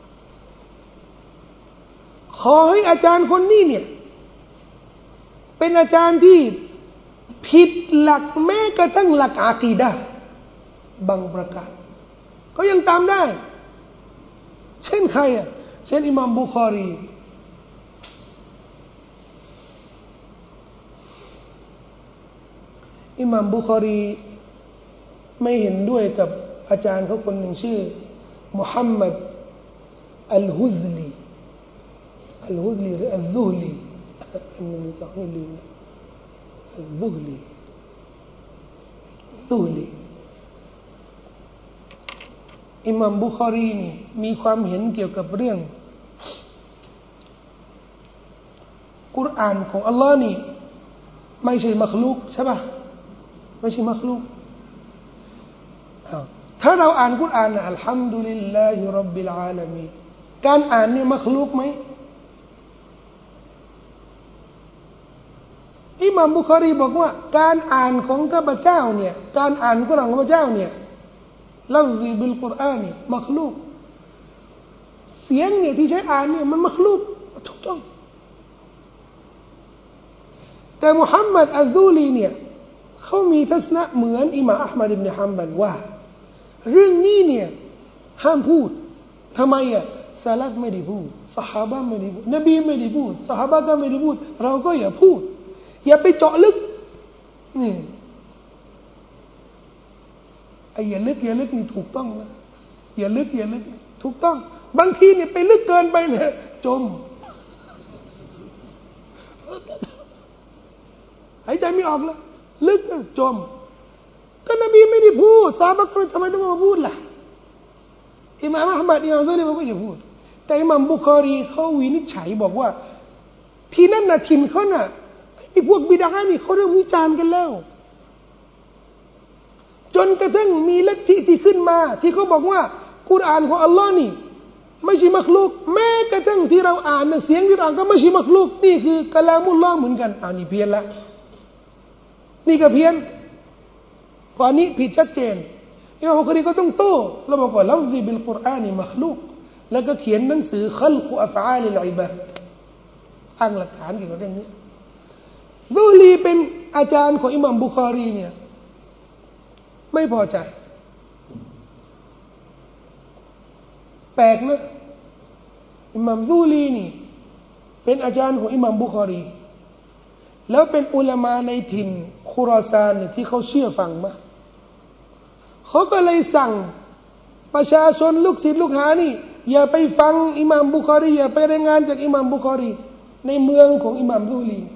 ขอให้อาจารย์คนนี้เนี่ยเป็นอาจารย์ที่ผิดหลักแม้กระทั่งหลักอากีดะห์บางประการก็ยังตามได้เช่นใครอ่ะเช่นอิหม่ามบุคอรีอิหม่ามบุคอรีไม่เห็นด้วยกับอาจารย์เขาคนหนึ่งชื่อมุฮัมมัดอัลฮุซลีอัลฮุซลีหรืออัลซุฮลีอันหนึ่งสองนี่ลืมอัลซุฮลีซุฮลีอิหม่ามบุคอรีนี่มีความเห็นเกี่ยวกับเรื่องกุรอานของอัลลอฮ์นี่ไม่ใช่มักลุกใช่ป่ะไม่ใช่มักลุกถ้าเราอ่านกุรอานนะอัลฮัมดุลิลลาฮิร็อบบิลอาลามีนการอ่านนี่มักลุกไหมอิหม่ามบุคอรีบอกว่าการอ่านของข้าพเจ้าเนี่ยการอ่านกุรอานของข้าพเจ้าเนี่ยลัฟซีบิลกุรอานนี่มักลุกเสียงเนี่ยที่ใช้อ่านเนี่ยมันมักลุกถูกต้องแต่มุฮัมมัดอัลซูลีเนี่ยเขามีทัศนะเหมือนอิหม่ามอะห์มัดอิบนุฮัมบัลว่าเรื่องนี้เนี่ยห้ามพูดทำไมอ่ะซะลัฟไม่ได้พูดซอฮาบะห์ไม่ได้พูดนบีไม่ได้พูดซอฮาบะห์ก็ไม่ได้พูดเราก็อย่าพูดอย่าไปเจาะลึกนี่ไอ้อย่าลึกอย่าลึกนี่ถูกต้องนะอย่าลึกอย่าลึกถูกต้องบางทีเนี่ยไปลึกเกินไปเนี่ยจมหายใจไม่ออกแล้วลึกจมก็นบีไม่ได้พูดซอฮาบะห์ทำไมต้องมาพูดล่ะอิหม่ามอะห์มัดอิหม่ามซุฮรีบอกว่าอย่าพูดแต่อิหม่ามบุคอรีเขาวินิจฉัยบอกว่าที่นั่นน่ะถิ่นเขาน่ะไอ้พวกบิดอะห์นี่เขาเริ่มวิจารณ์กันแล้วจนกระทั่งมีลัทธิที่ขึ้นมาที่เขาบอกว่ากุรอานของอัลลอฮ์นี่ไม่ใช่มักลุกแม้กระทั่งที่เราอ่านเสียงที่เราอ่านก็ไม่ใช่มักลุกนี่คือกะลามุลลอฮ์เหมือนกันอ่านี่เพี้ยนละนี่ก็เพี้ยนกว่านี้ผิดชัดเจนอิหม่ามบุคอรีก็ต้องโต้แล้วบอกว่าลัฟซีบิลกุรอานีมักลุกแล้วก็เขียนหนังสือคัลกุอัฟอาลิลอิบาดอ้างหลักฐานเกี่ยวกับเรื่องนี้ซูลีเป็นอาจารย์ของอิหม่ามบุคอรีเนี่ยไม่พอใจแปลกนะอิหม่ามซูลีนี่เป็นอาจารย์ของอิหม่ามบุคอรีแล้วเป็นอุลามะในถิ่นคุรอซานที่เขาเชื่อฟังมากเขาก็เลยสั่งประชาชนลูกศิษย์ลูกหานี่อย่าไปฟังอิหม่ามบุคอรีอย่าไปรายงานจากอิหม่ามบุคอรีในเมืองของอิหม่ามซูลี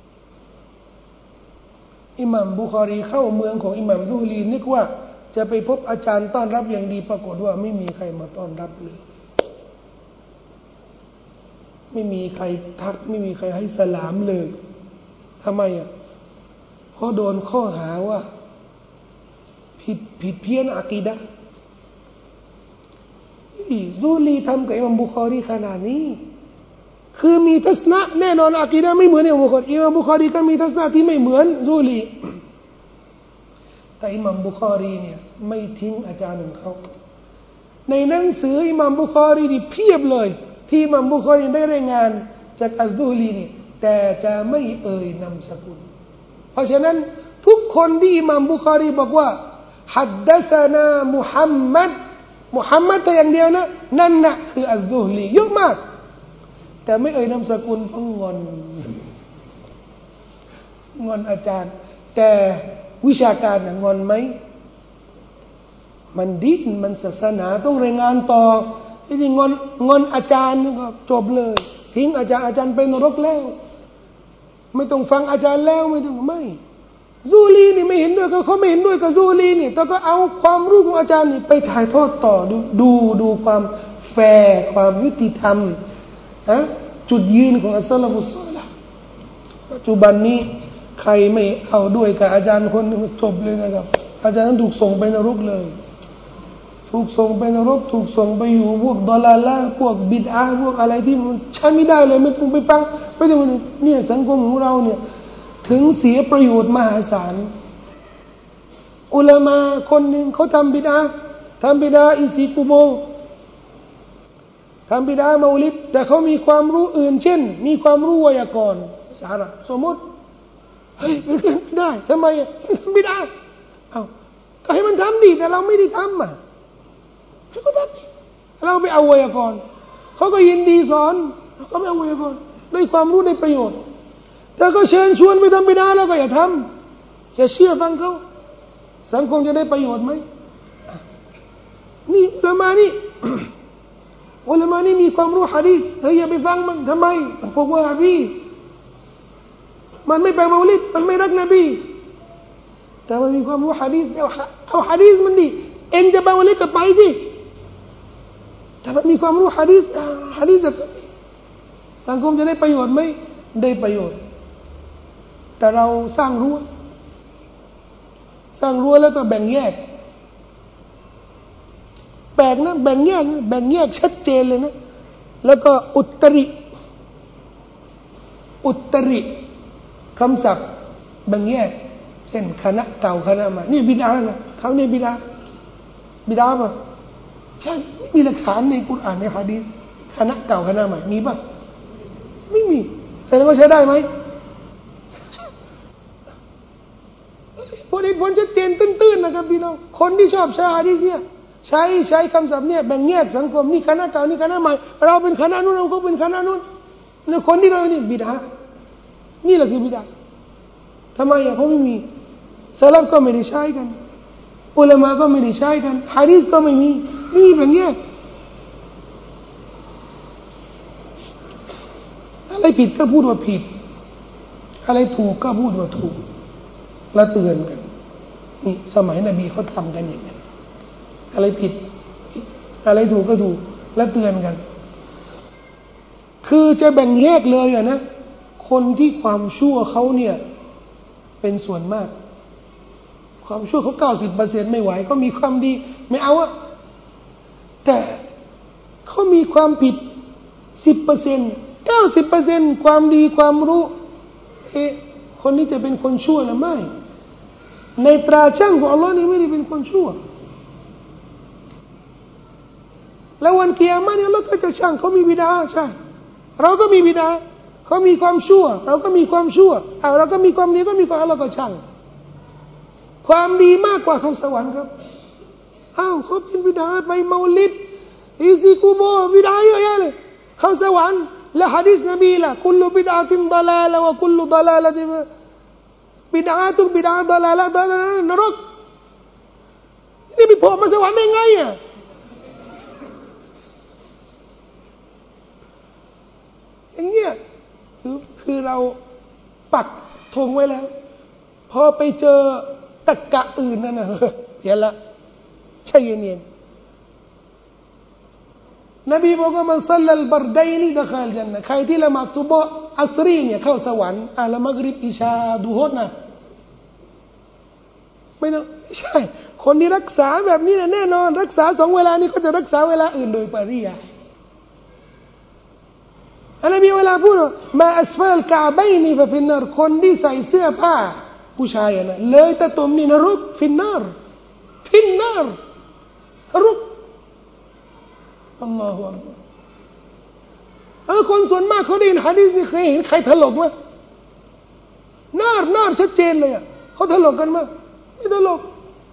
อิหม่ามบุคอรีเข้าเมืองของอิหม่ามซูลีนึกว่าจะไปพบอาจารย์ต้อนรับอย่างดีปรากฏว่าไม่มีใครมาต้อนรับเลยไม่มีใครทักไม่มีใครให้สลามเลยทำไมอ่ะเพราะโดนข้อหาว่าผิดผิดเพี้ยนอะกีดะห์ซูลีทำกับอิหม่ามบุคอรีขนาดนี้คือมีทัศนะแน่นอนอะกีดะห์ไม่เหมือนอิหม่ามบุคอรีอิหม่ามบุคอรีก็มีทัศนะที่ไม่เหมือนซูลีแต่อิหม่ามบุคอรีเนี่ยไม่ทิ้งอาจารย์ของเขาในหนังสืออิหม่ามบุคอรีนี่เพียบเลยที่อิหม่ามบุคอรีได้รายงานจากอัลซูลีนี่แต่จะไม่เอ่ยนามสกุลเพราะฉะนั้นทุกคนที่อิหม่ามบุคอรีบอกว่าฮัดดะซะนามุฮัมมัดมุฮัมมัดแต่อย่างเดียวนะนั่นน่ะคืออัลซุฮลีเยอะมากแต่ไม่เอ่ยนามสกุลเพราะงอนงอนอาจารย์แต่วิชาการน่ะงอนไหมมันดีมันศาสนาต้องรายงานต่อไอ้ที่งอนงอนอาจารย์ก็จบเลยทิ้งอาจารย์อาจารย์ไปนรกแล้วไม่ต้องฟังอาจารย์แล้วไม่ต้องไม่ซูลีนี่ไม่เห็นด้วยก็เขาไม่เห็นด้วยกับซูลีนี่แต่ก็เอาความรู้ของอาจารย์นี่ไปถ่ายทอดต่อดูดูดูความแฟร์ความยุติธรรมอะจุดยืนของอัสซะลาฟุศศอลิฮ์ปัจจุบันนี้ใครไม่เอาด้วยกับอาจารย์คนนึงจบเลยนะครับอาจารย์นั้นถูกส่งไปนรกเลยถูกส่งไปนรกถูกส่งไปอยู่พวกดอลาละพวกบิดอะห์พวกอะไรที่มันใช้ไม่ได้เลยไม่ต้องไปฟังไม่ต้องเนี่ยสังคมของเราเนี่ยถึงเสียประโยชน์มหาศาลอุลามะคนหนึ่งเขาทำบิดอะห์ทำบิดอะห์อิซิกุโมทำบิดอะห์เมาลิดแต่เขามีความรู้อื่นเช่นมีความรู้ไวยากรณ์ภาษาอาหรับสมมติเฮ้ยมันไม่ได้ทำไมอ่ะมันทำบิดอะห์เอ้าก็ให้มันทำดิแต่เราไม่ได้ทำอ่ะให้เขาทำเราไปเอาไวยากรณ์เขาก็ยินดีสอนเขาไม่เอาไวยากรณ์ได้ความรู้ได้ประโยชน์แต่ก็เชิญชวนไปทำบิดอะห์แล้วก็อย่าทำอย่าเชื่อฟังเขาสังคมจะได้ประโยชน์ไหมนี่อุลามะนี่ อุลามะนี่มีความรู้หะดีษเฮ้ยอย่าไปฟังมันทำไมพวกวะฮาบีมันไม่ไปเมาลิดมันไม่รักนบีแต่มันมีความรู้หะดีษเอาเอาหะดีษมันดิเองจะไปเมาลิดก็ไปสิแต่มันมีความรู้หะดีษหะดีษแบบสังคมจะได้ประโยชน์ไหมได้ประโยชน์แต่เราสร้างรั้วสร้างรั้วแล้วก็แบ่งแยกแบ่งนะแบ่งแยกแบ่งแยกชัดเจนเลยนะแล้วก็อุตริอุตริคำศัพท์แบ่งแยกเช่นคณะเก่าคณะใหม่นี่บิดานะเขาเนี่ยบิดาบิดาป่ะใช่ไม่มีหลักฐานในกุรอานในหะดีษคณะเก่าคณะใหม่มีป่ะไม่มีแสดงว่าใช้ได้ไหมผลผลชัดเจนตื้นๆนะครับพี่น้องคนที่ชอบใช้หะดีษเนี่ยใช้ใช้คำศัพท์เนี่ยแบ่งแยกสังคมนี่คณะเก่านี่คณะใหม่เราเป็นคณะนู้นเราก็เป็นคณะนู้นเนี่ยคนที่เราเนี่ยบิดานี่แหละคือบิดาทำไมอ่ะเขาไม่มีสลับก็ไม่ได้ใช้กันอุลามะก็ไม่ได้ใช้กันหะดีษก็ไม่มีนี่แบ่งแยกอะไรผิดก็พูดว่าผิดอะไรถูกก็พูดว่าถูกแล้วเตือนกันนี่สมัยนบีเขาทำกันอย่างนี้อะไรผิดอะไรถูกก็ถูกแล้วเตือนกันคือจะแบ่งแยกเลยอะนะคนที่ความชั่วเขาเนี่ยเป็นส่วนมากความชั่วเขาเก้าสิบเปอร์เซ็นต์ไม่ไหวเขามีความดีไม่เอาอะแต่เขามีความผิดสิบเปอร์เซ็นต์เก้าสิบเปอร์เซ็นต์ความดีความรู้เอ๊ะคนนี้จะเป็นคนชั่วหรือไม่ในตราช่างของอัลลอฮ์นี่ไม่ได้เป็นคนชั่วแล้ววันกิยามะฮ์เนี่ยเราก็จะช่างเขามีบิดาใช่เราก็มีบิดาเขามีความชั่วเราก็มีความชั่วเอาเราก็มีความดีก็มีความเราก็ช่างความดีมากกว่าคำสวรรค์ครับอ้าวเขาเป็นบิดาไปเมาลิดอิซิกุโบบิดาเยอะแยะเลยคำสวรรค์และหะดีษนบีล่ะคุลบิดาตินฎอลาละวะคุลฎอลาละติบิดาทุกบิดาฎอลาละฎอลาละนรกนี่ไปโผล่มาสวรรค์ได้ไงอ่ะอย่างเงี้ยคือคือเราปักธงไว้แล้วพอไปเจอตะกะอื่นนั่นนะเดี๋ยวละใช่เย็นๆนบีบอกว่ามันซัลลัลบารดัยนีดะคาลญันนะห์ใครที่ละหมาดซุบฮ์อัสรีเนี่ยเข้าสวรรค์อ่ะละมักริบอิชาดูโฮดนะไม่ต้องไม่ใช่คนที่รักษาแบบนี้แน่นอนรักษาสองเวลานี้ก็จะรักษาเวลาอื่นโดยปริยายอันนั้นมีเวลาพูดมาอัสฟัลกะบัยนีฟะฟินนารคนที่ใส่เสื้อผ้าผู้ชายนะเลยตะตุ่มนี่นรกฟินนารฟินนารนรกอัลลอฮฺอักบัรเออคนส่วนมากเขาได้ยินหะดีษนี่เคยเห็นใครถลกมั้ยนารนารชัดเจนเลยอ่ะเขาถลกกันมั้ยไม่ถลก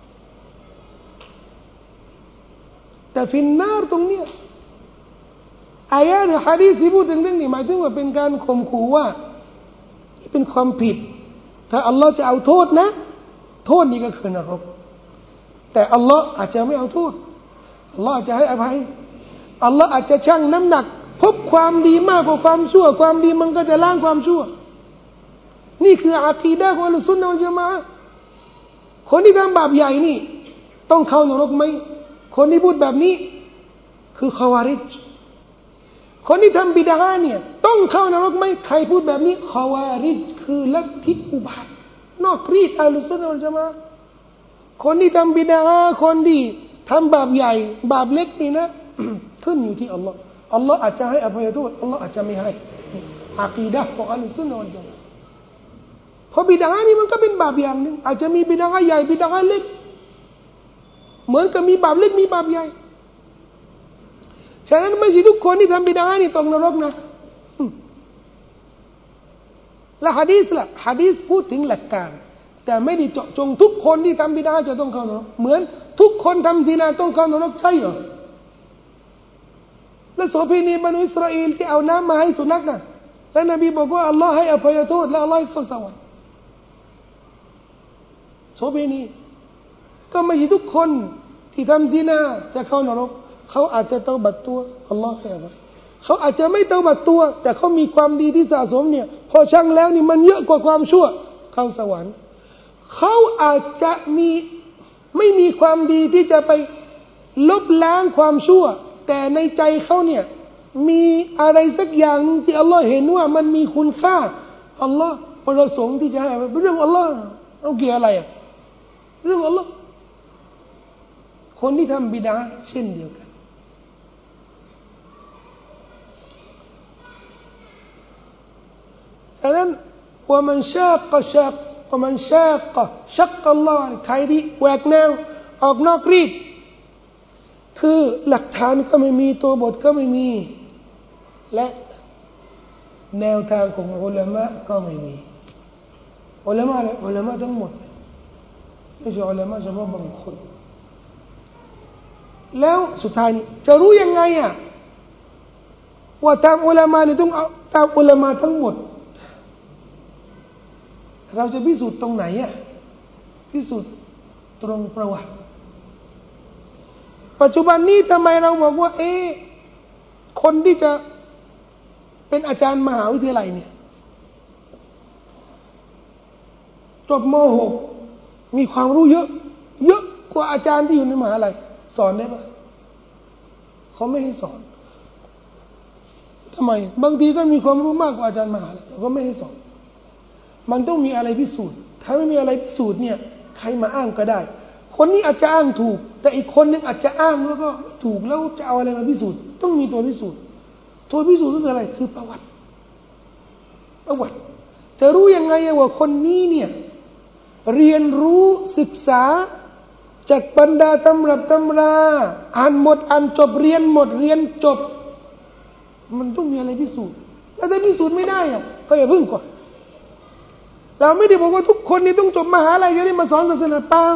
แต่ฟินนารตรงเนี้ยอายะห์หรือหะดีษที่พูดถึงเรื่องนี้หมายถึงว่าเป็นการข่มขู่ว่าเป็นความผิดถ้าอัลลอฮ์จะเอาโทษนะโทษนี้ก็คือนรกแต่อัลลอฮ์อาจจะไม่เอาโทษอัลลอฮ์อาจจะให้อภัยอัลลอฮ์อาจจะชั่งน้ำหนักพบความดีมากกว่าความชั่วความดีมันก็จะล้างความชั่วนี่คืออะกีดะห์ของอัลลอฮ์ซุนนะฮ์วัลญะมาอะห์คนที่ทำบาปใหญ่นี่ต้องเข้านรกไหมคนที่พูดแบบนี้คือคอวาริจคนที่ทำบิดาเนี่ยต้องเข้านรกไหมใครพูดแบบนี้คอวาริจคือลัทธิอุบาทนอกรีดอัลลอฮฺซุนนะฮ์วัลญะมาอะห์คนที่ทำบิดาคนที่ทำบาปใหญ่บาปเล็กนี่นะ ขึ้นอยู่ที่อัลลอฮ์อัลลอฮ์อาจจะให้อภัยโทษอัลลอฮ์อาจจะไม่ให้อะกีดะห์ของอัลลอฮฺซุนนะฮ์วัลญะมาอะห์เพราะบิดานี่มันก็เป็นบาปอย่างนึงอาจจะมีบิดาใหญ่บิดาเล็กเหมือนกับมีบาปเล็กมีบาปใหญ่ฉะนั้นไม่ใช่ทุกคนที่ทำบิดานี่ตกนรกนะและหะดีษล่ะหะดีษพูดถึงหลักการแต่ไม่ได้เจาะจงทุกคนที่ทำบิดาจะต้องเข้านรกเหมือนทุกคนทำซินาต้องเข้านรกใช่เหรอและโสเภณีบรรดาอิสราเอลที่เอาน้ำมาให้สุนัขน่ะแล้วนบีบอกว่าอัลลอฮ์ให้อภัยโทษและอัลลอฮ์ให้เข้าสวรรค์โสเภณีก็ไม่ใช่ทุกคนที่ทำซินาจะเข้านรกเขาอาจจะเตาบัดตัวอัลลอฮ์ให้อภัยเขาอาจจะไม่เตาบัดตัวแต่เขามีความดีที่สะสมเนี่ยพอชั่งแล้วนี่มันเยอะกว่าความชั่วเข้าสวรรค์เขาอาจจะมีไม่มีความดีที่จะไปลบล้างความชั่วแต่ในใจเขาเนี่ยมีอะไรสักอย่างที่อัลลอฮ์เห็นว่ามันมีคุณค่าอัลลอฮ์ประสงค์ที่จะให้เป็นเรื่องอัลลอฮ์เราเกี่ยวอะไรอ่ะเรื่องอัลลอฮ์คนที่ทำบิดาเช่นเดียวกันฉะนั้นว่ามันชากก็ชากว่ามันชากก็ชักอัลลอฮ์ใครที่แหวกแนวออกนอกรีดคือหลักฐานก็ไม่มีตัวบทก็ไม่มีและแนวทางของอุลามะก็ไม่มีอุลามะเลยอุลามะทั้งหมดไม่ใช่อุลามะเฉพาะบางคนแล้วสุดท้ายนี้จะรู้ยังไงอ่ะว่าตามอุลามะนี่ต้องเอาตามอุลามะทั้งหมดเราจะพิสูจน์ตรงไหนอ่ะพิสูจน์ตรงประวัติปัจจุบันนี้ทำไมเราบอกว่าเอ๊ะคนที่จะเป็นอาจารย์มหาวิทยาลัยเนี่ยจบม หก มีความรู้เยอะเยอะกว่าอาจารย์ที่อยู่ในมหาวิทยาลัยสอนได้ปะเขาไม่ให้สอนทำไมบางทีก็มีความรู้มากกว่าอาจารย์มหาวิทยาลัยแต่ก็ไม่ให้สอนมันต้องมีอะไรพิสูจน์ถ้าไม่มีอะไรพิสูจน์เนี่ยใครมาอ้างก็ได้คนนี้อาจจะอ้างถูกแต่อีกคนนึงอาจจะอ้างแล้วก็ถูกแล้วจะเอาอะไรมาพิสูจน์ต้องมีตัวพิสูจน์ตัวพิสูจน์คืออะไรคือประวัติประวัติจะรู้ยังไงว่าคนนี้เนี่ยเรียนรู้ศึกษาจากบรรดาตำรับตำราอ่านหมดอ่านจบเรียนหมดเรียนจบมันต้องมีอะไรพิสูจน์แล้วถ้าพิสูจน์ไม่ได้อ่ะก็อย่าพึ่งก่อนเราไม่ได้บอกว่าทุกคนนี่ต้องจบมหาลัยจะได้มาสอนศาสนาเปล่า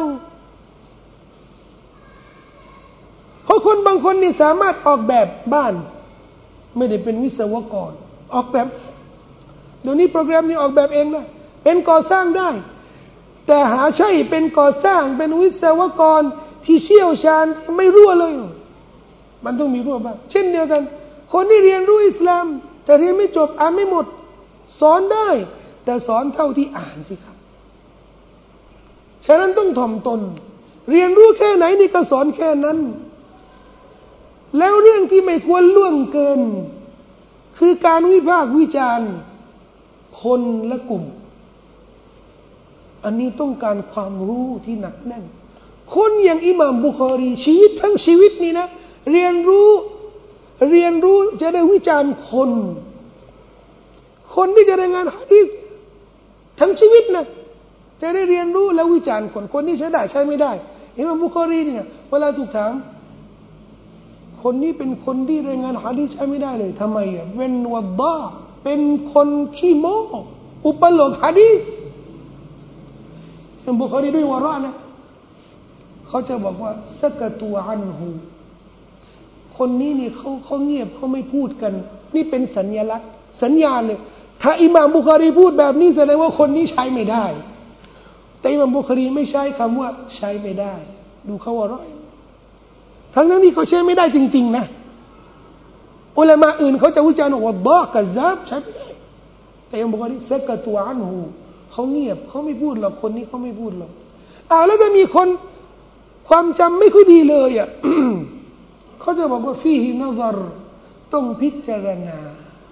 เพราะคนบางคนนี่สามารถออกแบบบ้านไม่ได้เป็นวิศวกรออกแบบเดี๋ยวนี้โปรแกรมนี้ออกแบบเองได้เป็นก่อสร้างได้แต่หาใช่เป็นก่อสร้างเป็นวิศวกรที่เชี่ยวชาญไม่รั่วเลยมันต้องมีรั่วบ้างเช่นเดียวกันคนที่เรียนรู้อิสลามแต่เรียนไม่จบอ่านไม่หมดสอนได้แต่สอนเท่าที่อ่านสิครับฉะนั้นต้องถ่อมตนเรียนรู้แค่ไหนนี่ก็สอนแค่นั้นแล้วเรื่องที่ไม่ควรล่วงเกินคือการวิพากษ์วิจารณ์คนและกลุ่มอันนี้ต้องการความรู้ที่หนักแน่นคนอย่างอิหม่ามบุคอรีชีวิตทั้งชีวิตนี่นะเรียนรู้เรียนรู้จะได้วิจารณ์คนคนที่จะได้งานหะดีษทั้งชีวิตนะจะได้เรียนรู้แล้ววิจารณ์คนคนที่ใช้ได้ใช้ไม่ได้อิหม่ามบุคอรีเนี่ยเวลาถูกถามคนนี้เป็นคนที่รายงานหะดีษใช้ไม่ได้เลยทำไมอ่ะเป็นวัดดาเป็นคนขี้โม้อุปโลกหะดีษอิหม่ามบุคอรีด้วยวาระนะเขาจะบอกว่าสักตูอันฮูคนนี้นี่เขาเขาเงียบเขาไม่พูดกันนี่เป็นสัญลักษณ์สัญญาณเลยถ้าอิหม่ามบุคอรีพูดแบบนี้แสดงว่าคนนี้ใช้ไม่ได้แต่อิหม่ามบุคอรีไม่ใช้คำว่าใช้ไม่ได้ดูเขาว่าร้อยทั้งนั้นที่เขาใช้ไม่ได้จริงๆนะอุลามะอื่นเขาจะวิจารณ์ว่าดอกะซับใช้ไม่ได้แต่อิหม่ามบุคอรีสักตูอันฮูเขาเงียบเขาไม่พูดหรอกคนนี้เขาไม่พูดหรอกอ้าวแล้วจะมีคนความจำไม่ค่อยดีเลยอ่ะ เขาจะบอกว่าฟีฮินัซรต้องพิจารณา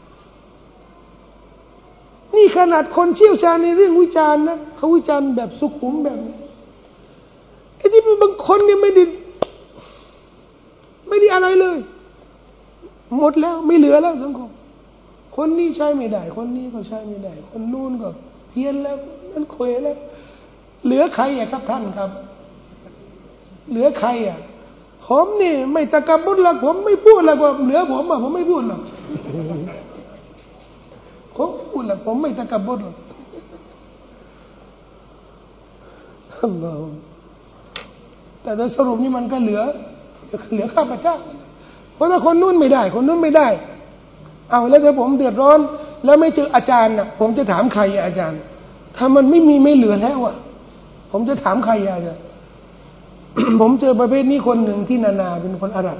นี่ขนาดคนเชี่ยวชาญในเรื่องวิจารณ์นะเขาวิจารณ์แบบสุขุมแบบนี้ไอ้ที่บางคนเนี่ยไม่ได้ไม่ได้อะไรเลยหมดแล้วไม่เหลือแล้วสังคมคนนี้ใช้ไม่ได้คนนี้ก็ใช้ไม่ได้คนนู้นก็เพี้ยนแล้วนั่นเคยแล้วเหลือใครอ่ะครับท่านครับเหลือใครอ่ะผมนี่ไม่ตะกบุญหรอกผมไม่พูดหรอกว่าเหลือผมอ่ะผมไม่พูดหรอกผมไม่พูดหรอกผมไม่ตะกบุญหรอกอัลลอฮฺแต่โดยสรุปนี่มันก็เหลือเหลือข้าพเจ้าเพราะถ้าคนนู้นไม่ได้คนนู้นไม่ได้เอาแล้วถ้าผมเดือดร้อนแล้วไม่เจออาจารย์น่ะผมจะถามใครอาจารย์ถ้ามันไม่มีไม่เหลือแล้วอ่ะผมจะถามใครอาจารย์ ผมเจอประเภทนี้คนหนึ่งที่นานาเป็นคนอาหรับ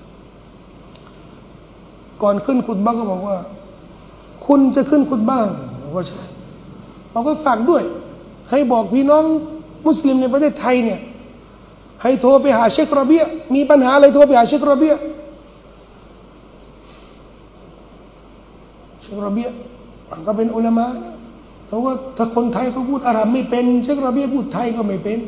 ก่อนขึ้นคุตบะห์ก็บอกว่าคุณจะขึ้นคุตบะห์บอกว่าใช่เราก็ฝากด้วยให้บอกพี่น้องมุสลิมในประเทศไทยเนี่ยให้โทรไปหาเชครอเบียมีปัญหาอะไรโทรไปหาเชครอเบียครอเบียก็เป็นอุลามะเพราะว่าถ้าคนไทยเขาพูดอาหรับไม่เป็นเชครอเบียพูดไทยก็ไม่เป็น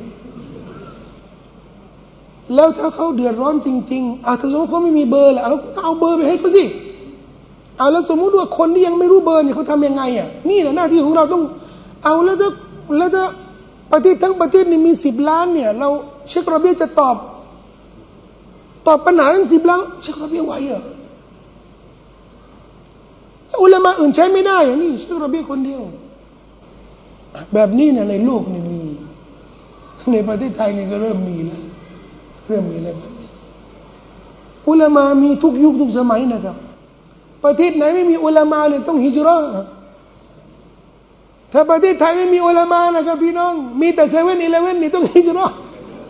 แล้วถ้าเขาเดือดร้อนจริงๆอาถ้าสมมติเขาไม่มีเบอร์แหละเอาเอาเบอร์ไปให้เขาสิเอาแล้วสมมุติว่าคนที่ยังไม่รู้เบอร์เนี่ยเขาทำยังไงอ่ะนี่แหละหน้าที่ของเราต้องเอาแล้วถ้าแล้วถ้าประเทศทั้งประเทศนี่มีสิบล้านเนี่ยเราเชครอเบียจะตอบตอบปัญหาทั้งสิบล้านเชครอเบียไหวเหรออุลามะอื่นใช้ไม่ได้อย่างนี้เชครอเบียคนเดียวแบบนี้เนี่ยในโลกนี่มีในประเทศไทยนี่ก็เริ่มมีแล้วเริ่มมีแล้วแบบนี้อุลามะมีทุกยุคทุกสมัยนะครับประเทศไหนไม่มีอุลามะเนี่ยต้องฮิจเราะห์ถ้าประเทศไทยไม่มีอุลามะนะครับพี่น้องมีแต่เซเว่นอีเลฟเว่นนี่ต้องฮิจเราะห์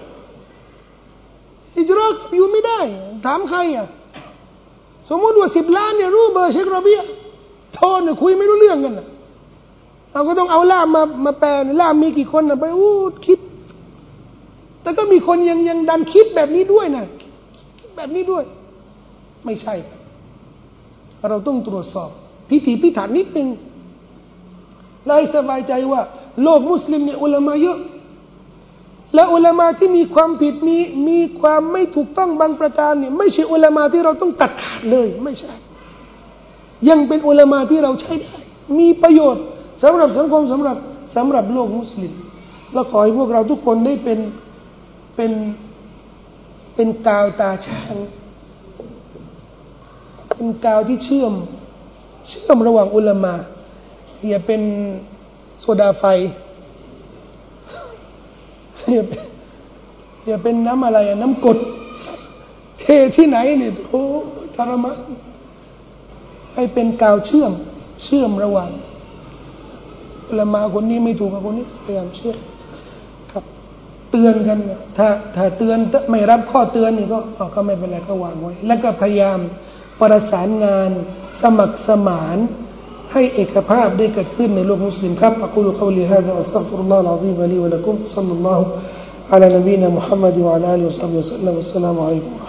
ฮิจเราะห์อยู่ไม่ได้ถามใครอ่ะสมมติว่าสิบล้านเนี่ยรู้เบอร์เชครอเบียโทรเนี่ยคุยไม่รู้เรื่องกันนะเราก็ต้องเอาล่ามมามาแปลล่ามมีกี่คนนะไปอู้คิดแต่ก็มีคนยังยังดันคิดแบบนี้ด้วยนะคิดแบบนี้ด้วยไม่ใช่เราต้องตรวจสอบพิถีพิถันนิดนึงและให้สบายใจว่าโลกมุสลิมเนี่ยอุลามะเยอะและอุลามะที่มีความผิดมีมีความไม่ถูกต้องบางประการเนี่ยไม่ใช่อุลามะที่เราต้องตัดขาดเลยไม่ใช่ยังเป็นอุลามะที่เราใช้ได้มีประโยชน์สำหรับสังคมสำหรับสำหรับโลกมุสลิมและขอให้พวกเราทุกคนได้เป็นเป็นเป็นกาวตาช้างเป็นกาวที่เชื่อมเชื่อมระหว่างอุลามะอย่าเป็นโซดาไฟอย่าเป็นอย่าเป็นน้ำอะไรอะน้ำกรดเทที่ไหนเนี่ยโอ้ทรมานให้เป็นกาวเชื่อมเชื่อมระหว่างอุลามะคนนี้ไม่ถูกกับคนนี้พยายามเชื่อมครับเตือนกันถ้าถ้าเตือนไม่รับข้อเตือนนี่ก็ก็ไม่เป็นไรก็วางไว้แล้วก็พยายามประสานงานสมัครสมานให้เอกภาพได้เกิดขึ้นในโลกมุสลิมครับอะกูลุกอลีฮาซาอัสตัฆฟิรุลลอฮุลอะซีมะลีวะละกุมศ็อลลัลลอฮุอะลานบีนะมุฮัมมัดวะอะลาอาลิฮิวะศ็อฮบิวะซัลลัมอัสสลามุอะลัยกุม